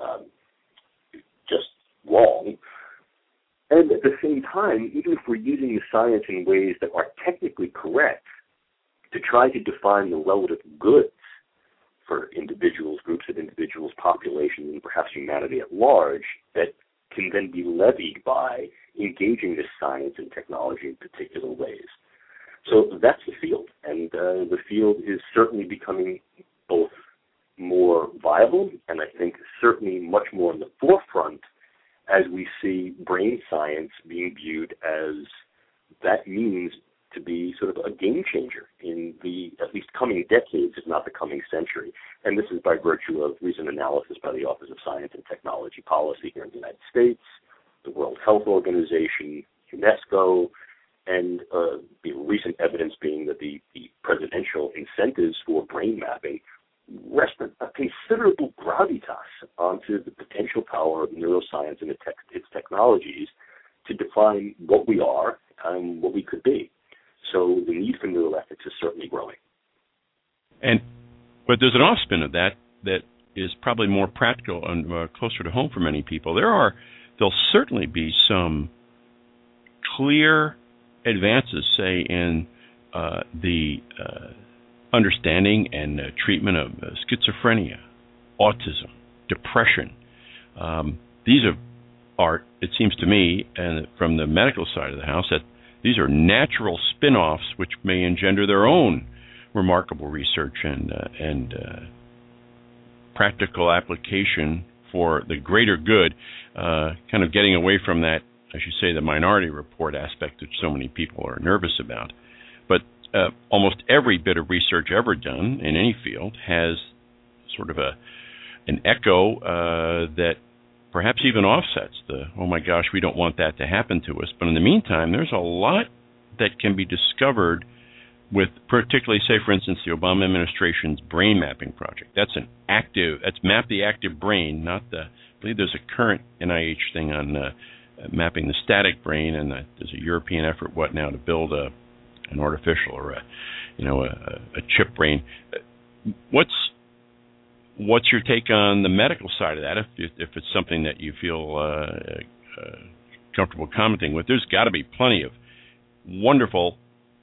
just wrong. And at the same time, even if we're using the science in ways that are technically correct, to try to define the relative goods for individuals, groups of individuals, populations, and perhaps humanity at large, that can then be levied by engaging this science and technology in particular ways. So that's the field, and the field is certainly becoming both more viable and I think certainly much more in the forefront as we see brain science being viewed as that means to be sort of a game changer in the at least coming decades, if not the coming century. And this is by virtue of recent analysis by the Office of Science and Technology Policy here in the United States, the World Health Organization, UNESCO, and recent evidence being that the presidential incentives for brain mapping rest a considerable gravitas onto the potential power of neuroscience and its technologies to define what we are and what we could be. So the need for neuroethics is certainly growing. But there's an offspin of that is probably more practical and closer to home for many people. There'll certainly be some clear advances, say, in the understanding and treatment of schizophrenia, autism, depression. These are, it seems to me, and from the medical side of the house, that these are natural spin-offs which may engender their own remarkable research and practical application for the greater good, kind of getting away from that, I should say, the Minority Report aspect that so many people are nervous about. But almost every bit of research ever done in any field has sort of an echo that perhaps even offsets oh my gosh, we don't want that to happen to us. But in the meantime, there's a lot that can be discovered with, particularly, say, for instance, the Obama administration's brain mapping project. That's Map the Active Brain, not I believe there's a current NIH thing on mapping the static brain, and there's a European effort, to build an artificial or a chip brain. What's your take on the medical side of that? If it's something that you feel comfortable commenting with, there's got to be plenty of wonderful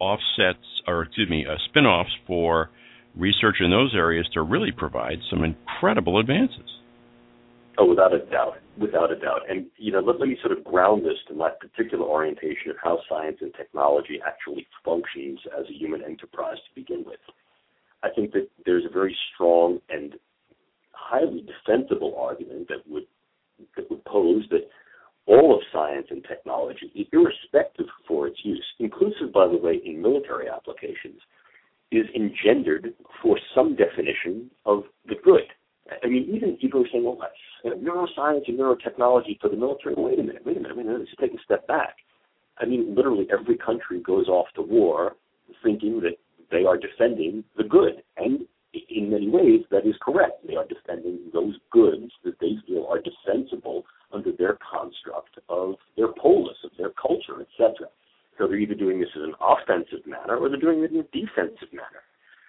spin-offs for research in those areas to really provide some incredible advances. Oh, without a doubt. And, let me sort of ground this to my particular orientation of how science and technology actually functions as a human enterprise to begin with. I think that there's a very strong and highly defensible argument that would pose that all of science and technology, irrespective for its use, inclusive, by the way, in military applications, is engendered for some definition of the good. I mean, even people are saying, well, neuroscience and neurotechnology for the military. Wait a minute. Let's take a step back. I mean, literally every country goes off to war thinking that they are defending the good. And in many ways, that is correct. They are defending those goods that they feel are defensible under their construct of their polis, of their culture, etc. So they're either doing this in an offensive manner or they're doing it in a defensive manner.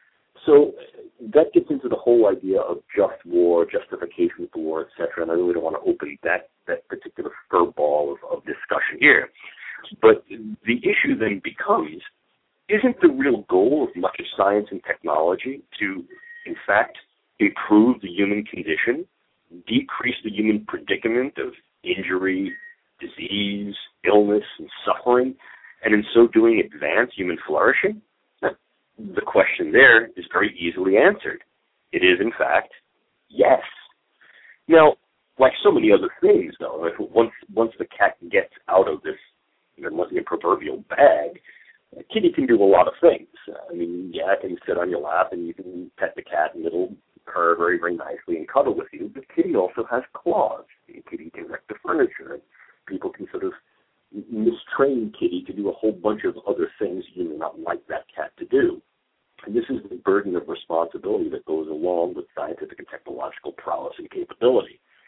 So that gets into the whole idea of just war, justification for war, etc. And I really don't want to open that particular furball of discussion here. But the issue then becomes, isn't the real goal of much of science and technology to, in fact, improve the human condition, decrease the human predicament of injury, disease, illness, and suffering, and in so doing advance human flourishing? The question there is very easily answered. It is, in fact, yes. Now, like so many other things, though, once the cat gets out of this, the proverbial bag, a kitty can do a lot of things. I mean, it can sit on your lap and you can pet the cat and it'll purr very, very nicely and cuddle with you. But kitty also has claws. Kitty can wreck the furniture. And people can sort of mistrain kitty to do a whole bunch of other things you may not like that cat to do. And this is the burden of responsibility that goes along with scientific and technological prowess and capability.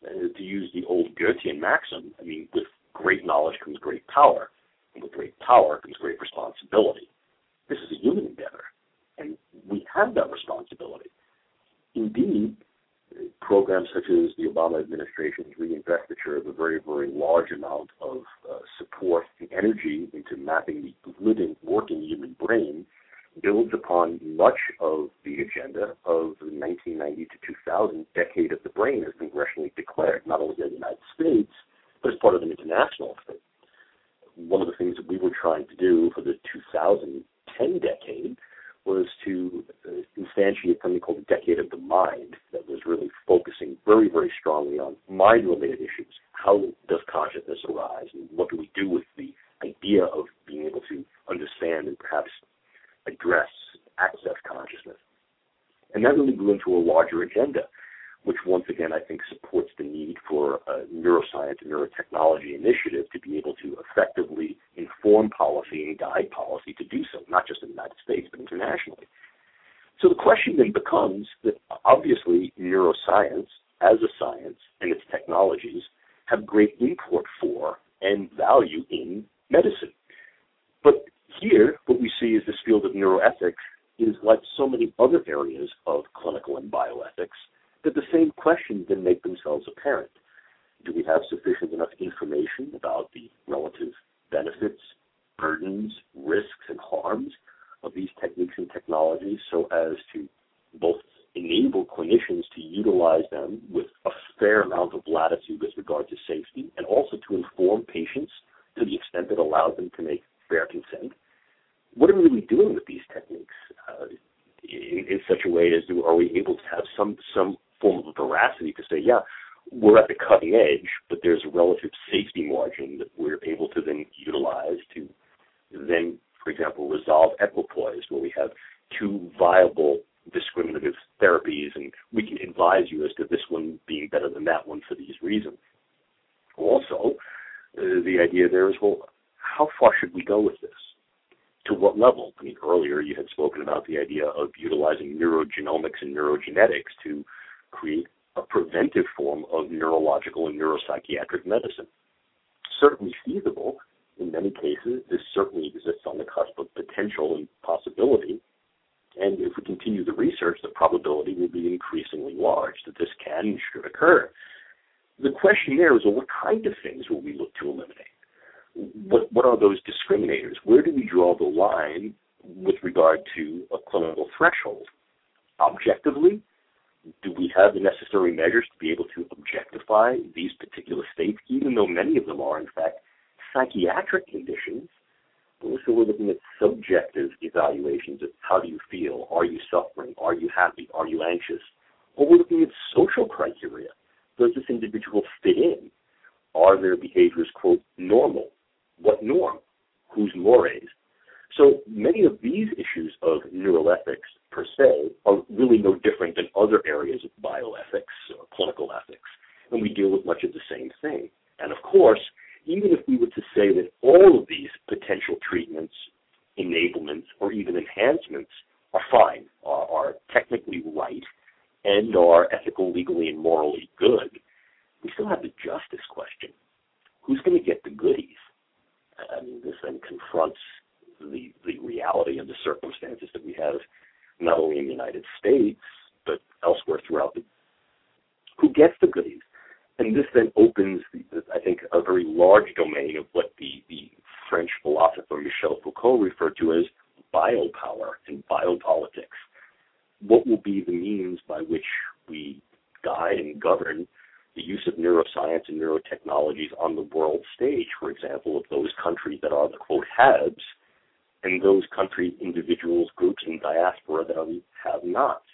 To use the old Goethean maxim, I mean, with great knowledge comes great power, and with great power comes great responsibility. This is a human endeavor, and we have that responsibility. Indeed, programs such as the Obama administration's reinvestiture of a very, very large amount of support and energy into mapping the living, working human brain builds upon much of the agenda of the 1990 to 2000 decade of the brain as congressionally declared, not only in the United States, but as part of an international effort. One of the things that we were trying to do for the 2010 decade was to instantiate something called the Decade of the Mind that was really focusing very, very strongly on mind-related issues. How does consciousness arise, and what do we do with the idea of being able to understand and perhaps address, access consciousness? And that really grew into a larger agenda, which once again I think supports the need for a neuroscience and neurotechnology initiative to be able to effectively inform policy and guide policy to do so, not just in the United States, but internationally. So the question then becomes that obviously neuroscience as a science and its technologies have great import for and value in medicine. But here, what we see is this field of neuroethics is like so many other areas of clinical and bioethics, that the same questions then make themselves apparent. Do we have sufficient enough information about the relative benefits, burdens, risks, and harms of these techniques and technologies so as to both enable clinicians to utilize them with a fair amount of latitude with regard to safety, and also to inform patients to the extent that allows them to make fair consent? What are we really doing with these techniques in such a way as are we able to have some form of veracity to say, yeah, we're at the cutting edge, but there's a relative safety margin that we're able to then utilize to then, for example, resolve equipoise, where we have two viable discriminative therapies, and we can advise you as to this one being better than that one for these reasons. Also, the idea there is, well, how far should we go with this? To what level? I mean, earlier you had spoken about the idea of utilizing neurogenomics and neurogenetics to create a preventive form of neurological and neuropsychiatric medicine. Certainly feasible. In many cases, this certainly exists on the cusp of potential and possibility. And if we continue the research, the probability will be increasingly large that this can and should occur. The question there is, well, what kind of things will we look to eliminate? What are those discriminators? Where do we draw the line with regard to a clinical threshold? Objectively, do we have the necessary measures to be able to objectify these particular states, even though many of them are, in fact, psychiatric conditions? So we're looking at subjective evaluations of how do you feel? Are you suffering? Are you happy? Are you anxious? Or we're looking at social criteria. Does this individual fit in? Are their behaviors, quote, normal? What norm? Whose mores? So many of these issues of neuroethics per se are really no different than other areas of bioethics or clinical ethics, and we deal with much of the same thing. And of course, even if we were to say that all of these potential treatments, enablements, or even enhancements are fine, are technically right, and are ethical, legally, and morally good, we still have the justice question. Who's going to get the goodies? I mean, this then confronts the reality and the circumstances that we have not only in the United States, but elsewhere throughout the... Who gets the goodies? And this then opens, I think, a very large domain of what the French philosopher Michel Foucault referred to as biopower and biopolitics. What will be the means by which we guide and govern the use of neuroscience and neurotechnologies on the world stage, for example, of those countries that are the, quote, haves, and those country individuals, groups, and diaspora that are the have-nots?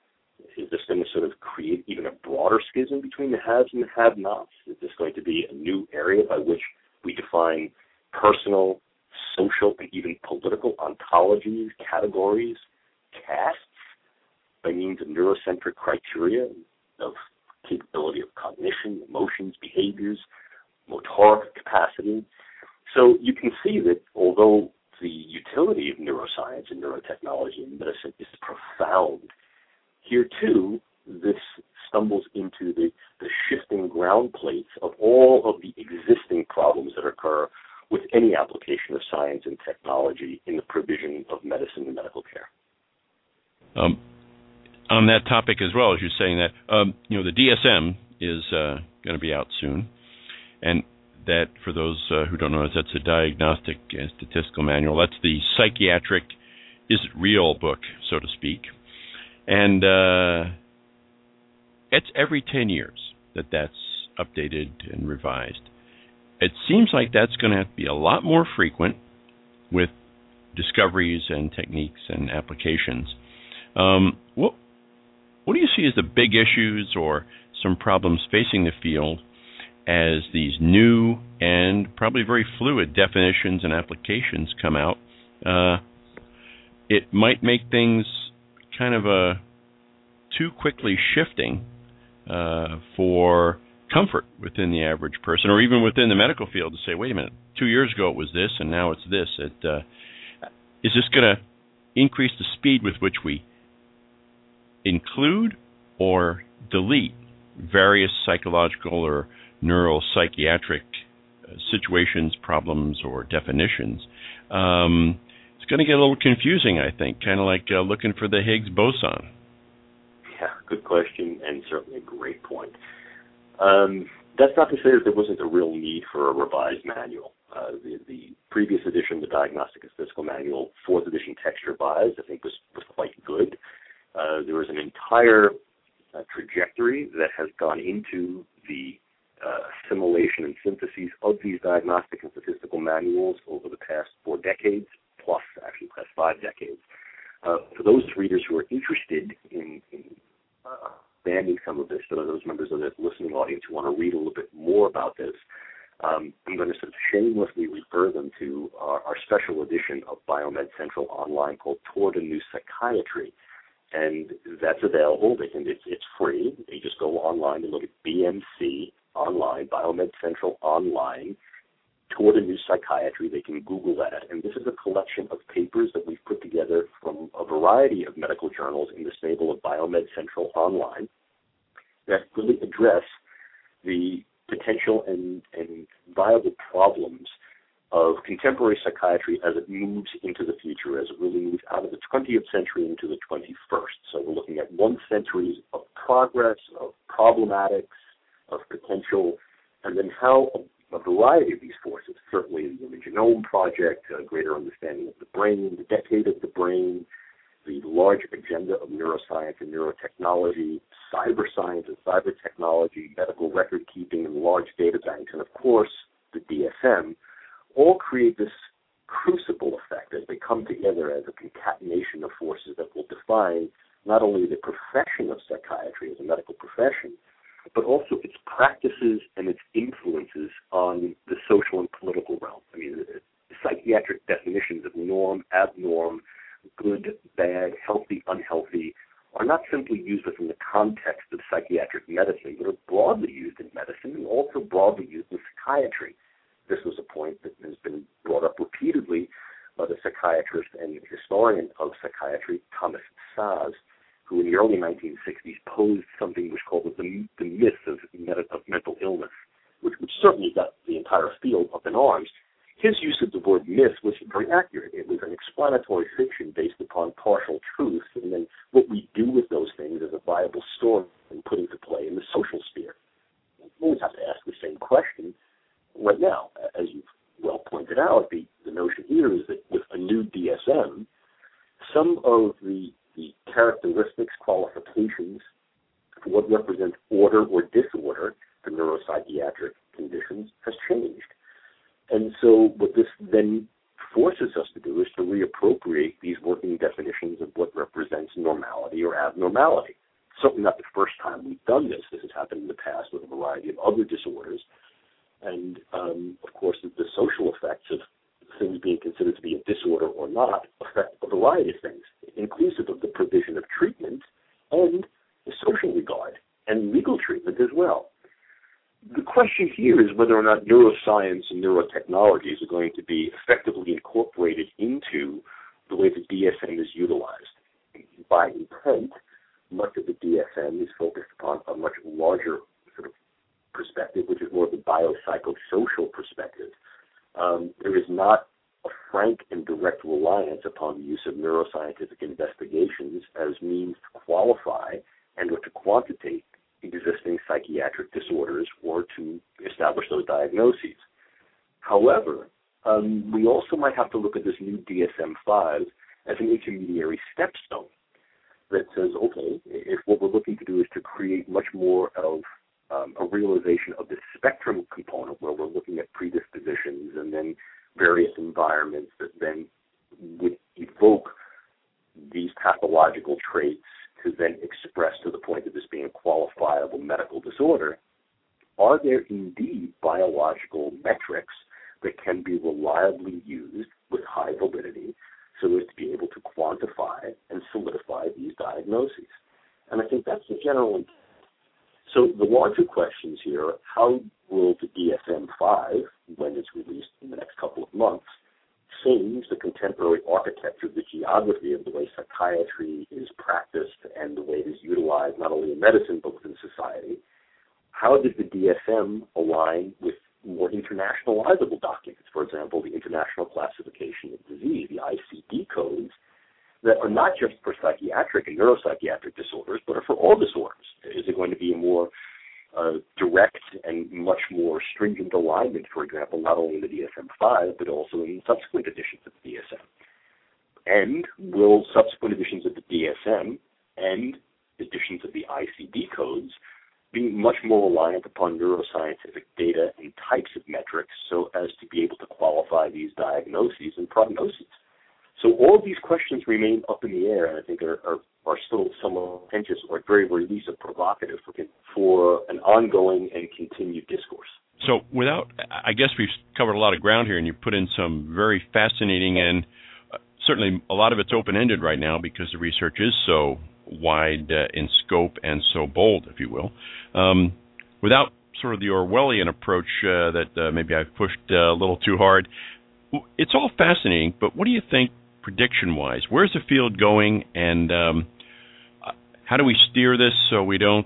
Is this going to sort of create even a broader schism between the haves and the have-nots? Is this going to be a new area by which we define personal, social, and even political ontologies, categories, castes, by means of neurocentric criteria of capability of cognition, emotions, behaviors, motoric capacity? So you can see that although the utility of neuroscience and neurotechnology in medicine is profound, here too, this stumbles into the shifting ground plates of all of the existing problems that occur with any application of science and technology in the provision of medicine and medical care. On that topic as well, as you're saying that, the DSM is going to be out soon, and that, for those who don't know, that's a Diagnostic and Statistical Manual. That's the psychiatric Is It Real book, so to speak. And it's every 10 years that's updated and revised. It seems like that's going to have to be a lot more frequent with discoveries and techniques and applications. What do you see as the big issues or some problems facing the field as these new and probably very fluid definitions and applications come out? It might make things kind of too quickly shifting for comfort within the average person, or even within the medical field, to say, wait a minute, 2 years ago it was this and now it's this. Is this going to increase the speed with which we include or delete various psychological or neuropsychiatric situations, problems, or definitions? It's going to get a little confusing, I think, kind of like looking for the Higgs boson. Yeah, good question, and certainly a great point. That's not to say that there wasn't a real need for a revised manual. The previous edition, the Diagnostic and Statistical Manual, 4th edition texture bias, I think was quite good. There was an entire trajectory that has gone into the assimilation and syntheses of these diagnostic and statistical manuals over the past 4 decades, plus actually past 5 decades. For those readers who are interested in understanding some of this, for those members of the listening audience who want to read a little bit more about this, I'm going to sort of shamelessly refer them to our special edition of Biomed Central Online called Toward a New Psychiatry. And that's available. It's free. They just go online and look at BMC online, Biomed Central Online, Toward a New Psychiatry. They can Google that. And this is a collection of papers that we've put together from a variety of medical journals in the stable of Biomed Central Online that really address the potential and viable problems of contemporary psychiatry as it moves into the future, as it really moves out of the 20th century into the 21st. So we're looking at 1 century of progress, of problematics, of potential, and then how a variety of these forces, certainly the Human Genome Project, a greater understanding of the brain, the decade of the brain, the large agenda of neuroscience and neurotechnology, cyber science and cyber technology, medical record keeping and large data banks, and of course the DSM, all create this crucible effect as they come together as a concatenation of forces that will define not only the profession of psychiatry as a medical profession, but also its practices and its influences on the social and political realm. I mean, the psychiatric definitions of norm, abnorm, good, bad, healthy, unhealthy, are not simply used within the context of psychiatric medicine, but are broadly used in medicine and also broadly used in psychiatry. This was a point that has been brought up repeatedly by the psychiatrist and historian of psychiatry, Thomas Szasz, who in the early 1960s posed something which called the myth of mental illness, which certainly got the entire field up in arms. His use of the word myth was very accurate. It was an explanatory fiction based upon partial truth, and then what we do with those things as a viable story and put into play in the social sphere. We always have to ask the same question right now. As you've well pointed out, the notion here is that with a new DSM, some of the characteristics, qualifications for what represents order or disorder for neuropsychiatric conditions has changed. And so what this then forces us to do is to reappropriate these working definitions of what represents normality or abnormality. Certainly not the first time we've done this. This has happened in the past with a variety of other disorders. And, of course, the social effects of things being considered to be a disorder or not affect a variety of things, inclusive of the provision of treatment and the social regard and legal treatment as well. The question here is whether or not neuroscience and neurotechnologies are going to be effectively incorporated into the way the DSM is utilized. By intent, much of the DSM is focused upon a much reliance upon the use of neuroscientific investigations as means to qualify and or to quantitate existing psychiatric disorders or to establish those diagnoses. However, we also might have to look at this new DSM-5 as an intermediary stepstone that says, okay, if what we're looking to do is to create much more of a realization of the spectrum component where we're looking at predispositions and then various environments that then would evoke these pathological traits to then express to the point of this being a qualifiable medical disorder, are there indeed biological metrics that can be reliably used with high validity so as to be able to quantify and solidify these diagnoses? And I think that's the general intent. So the larger questions here are, how will the DSM-5, when it's released in the next couple of months, change the contemporary architecture, the geography of the way psychiatry is practiced and the way it is utilized not only in medicine but within society? How does the DSM align with more internationalizable documents, for example, the International Classification of Disease, the ICD codes, that are not just for psychiatric and neuropsychiatric disorders, but are for all disorders? Is it going to be a more direct and much more stringent alignment, for example, not only in the DSM-5, but also in subsequent editions of the DSM? And will subsequent editions of the DSM and editions of the ICD codes be much more reliant upon neuroscientific data and types of metrics so as to be able to qualify these diagnoses and prognoses? So all of these questions remain up in the air, and I think are still somewhat contentious, or at very, very least provocative for an ongoing and continued discourse. So I guess we've covered a lot of ground here, and you put in some very fascinating and certainly a lot of it's open-ended right now because the research is so wide in scope and so bold, if you will. Without sort of the Orwellian approach that maybe I've pushed a little too hard, it's all fascinating, but what do you think prediction-wise? Where's the field going, and how do we steer this so we don't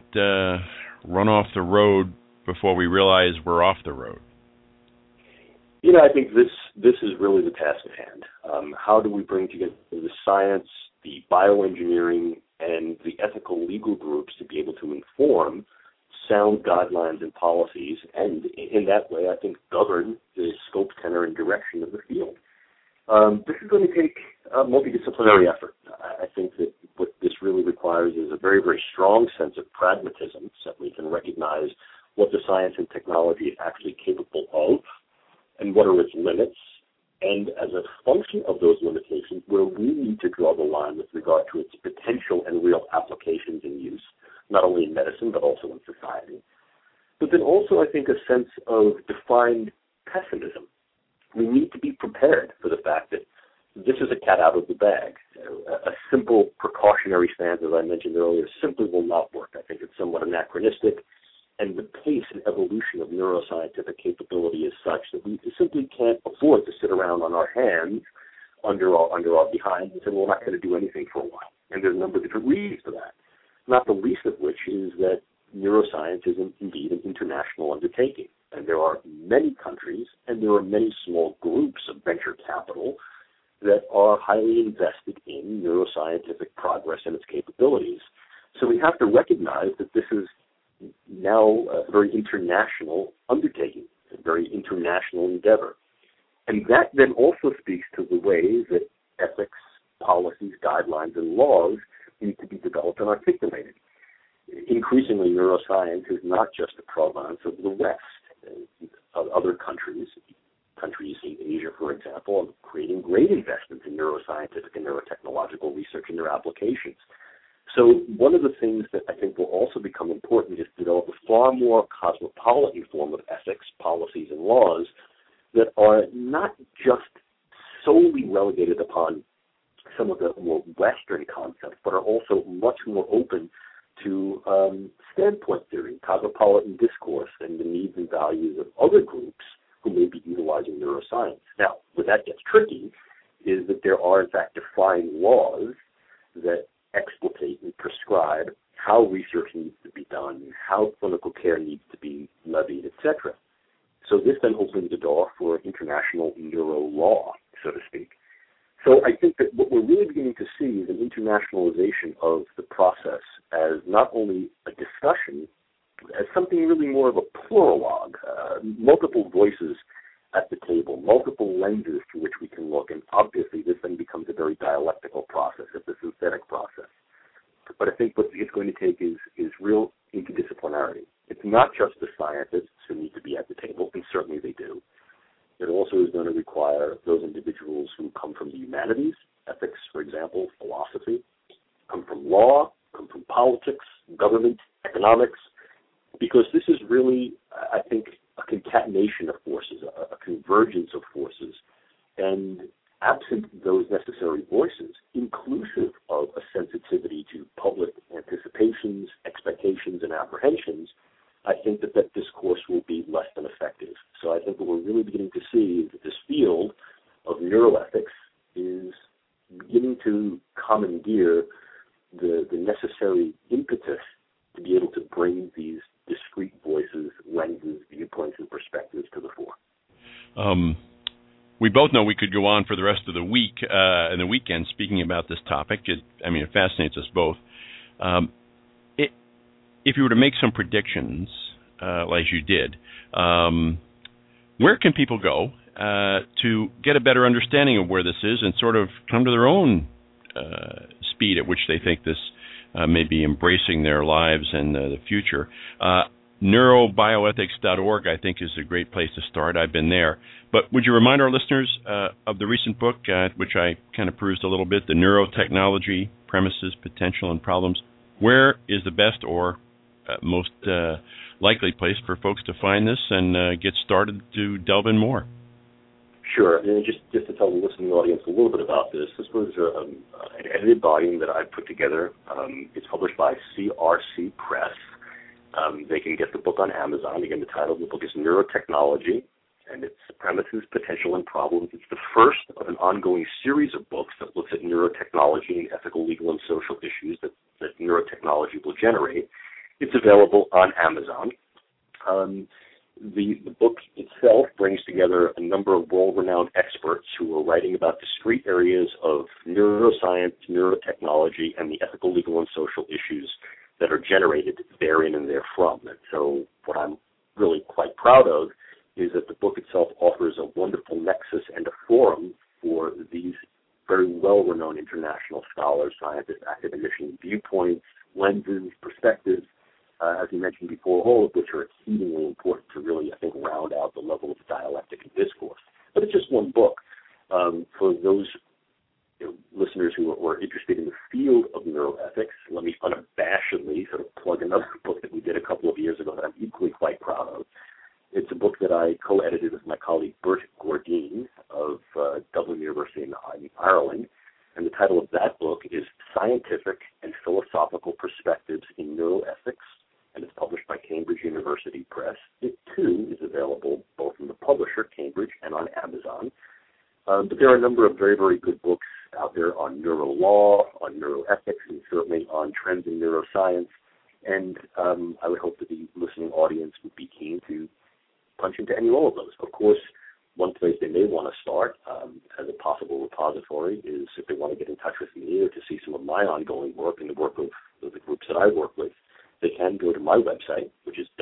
run off the road before we realize we're off the road? You know, I think this is really the task at hand. How do we bring together the science, the bioengineering, and the ethical legal groups to be able to inform sound guidelines and policies, and in that way, I think, govern the scope, tenor, and direction of the field? This is going to take a multidisciplinary effort. I think that what this really requires is a very, very strong sense of pragmatism, so that we can recognize what the science and technology is actually capable of, and what are its limits, and as a function of those limitations, where we need to draw the line with regard to its potential and real applications and use, not only in medicine, but also in society. But then also, I think, a sense of defined pessimism. We need to be prepared for the fact that this is a cat out of the bag. A simple precautionary stance, as I mentioned earlier, simply will not work. I think it's somewhat anachronistic, and the pace and evolution of neuroscientific capability is such that we simply can't afford to sit around on our hands under our behinds and say, well, we're not going to do anything for a while. And there's a number of different reasons for that, not the least of which is that neuroscience is indeed an international undertaking. And there are many countries and there are many small groups of venture capital that are highly invested in neuroscientific progress and its capabilities. So we have to recognize that this is now a very international undertaking, a very international endeavor. And that then also speaks to the way that ethics, policies, guidelines, and laws need to be developed and articulated. Increasingly, neuroscience is not just the province of the West. Other countries in Asia, for example, are creating great investments in neuroscientific and neurotechnological research and their applications. So one of the things that I think will also become important is to develop a far more cosmopolitan form of ethics, policies, and laws that are not just solely relegated upon some of the more Western concepts, but are also much more open to standpoint theory, cosmopolitan discourse, and the needs and values of other groups who may be utilizing neuroscience. Now, where that gets tricky is that there are, in fact, defined laws that explicate and prescribe how research needs to be done, how clinical care needs to be levied, etc. So this then opens the door for international neuro law, so to speak. So I think that what we're really beginning to see is an internationalization of the process as not only a discussion, as something really more of a pluralogue, multiple voices at the table, multiple lenses through which we can look, and obviously this then becomes a very dialectical process. It's a synthetic process. But I think what it's going to take is real interdisciplinarity. It's not just the scientists who need to be at the table, and certainly they do. It also is going to require those individuals who come from the humanities, ethics, for example, philosophy, come from law, come from politics, government, economics, because this is really, I think, a concatenation of forces, a convergence of forces, and absent those necessary voices, inclusive of a sensitivity to public anticipations, expectations, and apprehensions, I think that discourse will be less than effective. So I think what we're really beginning to see is that this field of neuroethics is beginning to commandeer the necessary impetus to be able to bring these discrete voices, lenses, viewpoints, and perspectives to the fore. We both know we could go on for the rest of the week and the weekend speaking about this topic. It fascinates us both. If you were to make some predictions, like you did, where can people go to get a better understanding of where this is and sort of come to their own speed at which they think this may be embracing their lives and the future? Neurobioethics.org, I think, is a great place to start. I've been there. But would you remind our listeners of the recent book, which I kind of perused a little bit, The Neurotechnology, Premises, Potential, and Problems? Where is the best or most likely place for folks to find this and get started to delve in more? Sure. And just to tell the listening audience a little bit about this was an edited volume that I put together. It's published by CRC Press. They can get the book on Amazon. Again, the title of the book is Neurotechnology, and its Premises, Potential, and Problems. It's the first of an ongoing series of books that looks at neurotechnology and ethical, legal, and social issues that neurotechnology will generate. It's available on Amazon. The book itself brings together a number of world-renowned experts who are writing about discrete areas of neuroscience, neurotechnology, and the ethical, legal, and social issues that are generated therein and therefrom. And so what I'm really quite proud of is that the book itself offers a wonderful nexus and a forum for these very well-renowned international scholars, scientists, academicians, viewpoints, lenses, perspectives, as you mentioned before, all of which are exceedingly important to really, I think, round out the level of dialectic and discourse. But it's just one book. For those listeners who are interested in the field of neuroethics, let me unabashedly sort of plug another book that we did a couple of years ago that I'm equally quite proud of. It's a book that I co-edited with my colleague Bert Gordine of Dublin University in Ireland, and the title of that book is Scientific and Philosophical Perspectives in Neuroethics, and it's published by Cambridge University Press. It, too, is available both from the publisher, Cambridge, and on Amazon. But there are a number of very, very good books out there on neurolaw, on neuroethics, and certainly on trends in neuroscience. And I would hope that the listening audience would be keen to punch into any or all of those. Of course, one place they may want to start as a possible repository is if they want to get in touch with me or to see some of my ongoing work and the work of the groups that I work with, they can go to my website, which is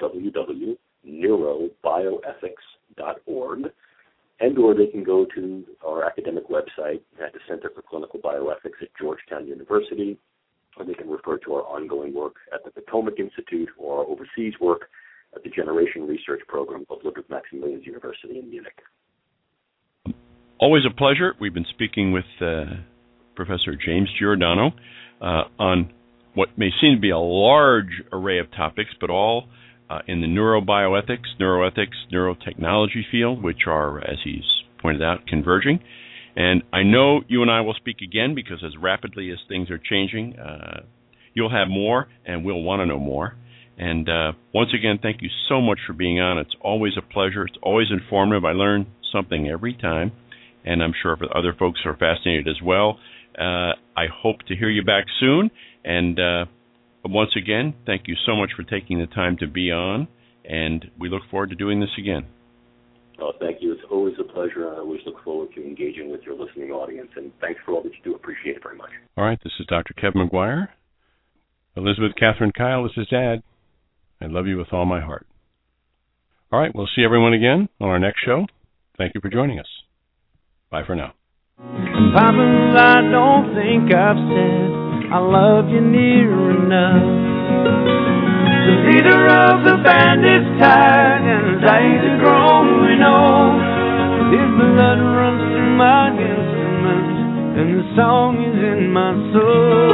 www.neurobioethics.org, and or they can go to our academic website at the Center for Clinical Bioethics at Georgetown University, or they can refer to our ongoing work at the Potomac Institute or our overseas work at the Generation Research Program of Ludwig Maximilian University in Munich. Always a pleasure. We've been speaking with Professor James Giordano on what may seem to be a large array of topics, but all in the neurobioethics, neuroethics, neurotechnology field, which are, as he's pointed out, converging. And I know you and I will speak again because as rapidly as things are changing, you'll have more and we'll want to know more. And once again, thank you so much for being on. It's always a pleasure. It's always informative. I learn something every time, and I'm sure other folks are fascinated as well. I hope to hear you back soon. And once again, thank you so much for taking the time to be on, and we look forward to doing this again. Oh, thank you. It's always a pleasure. I always look forward to engaging with your listening audience, and thanks for all that you do. Appreciate it very much. All right, this is Dr. Kevin McGuire. Elizabeth Catherine Kyle, this is Dad. I love you with all my heart. All right, we'll see everyone again on our next show. Thank you for joining us. Bye for now. Papa, I don't think I've said I love you near enough. The leader of the band is tired and his days are growing old. His blood runs through my instruments and the song is in my soul.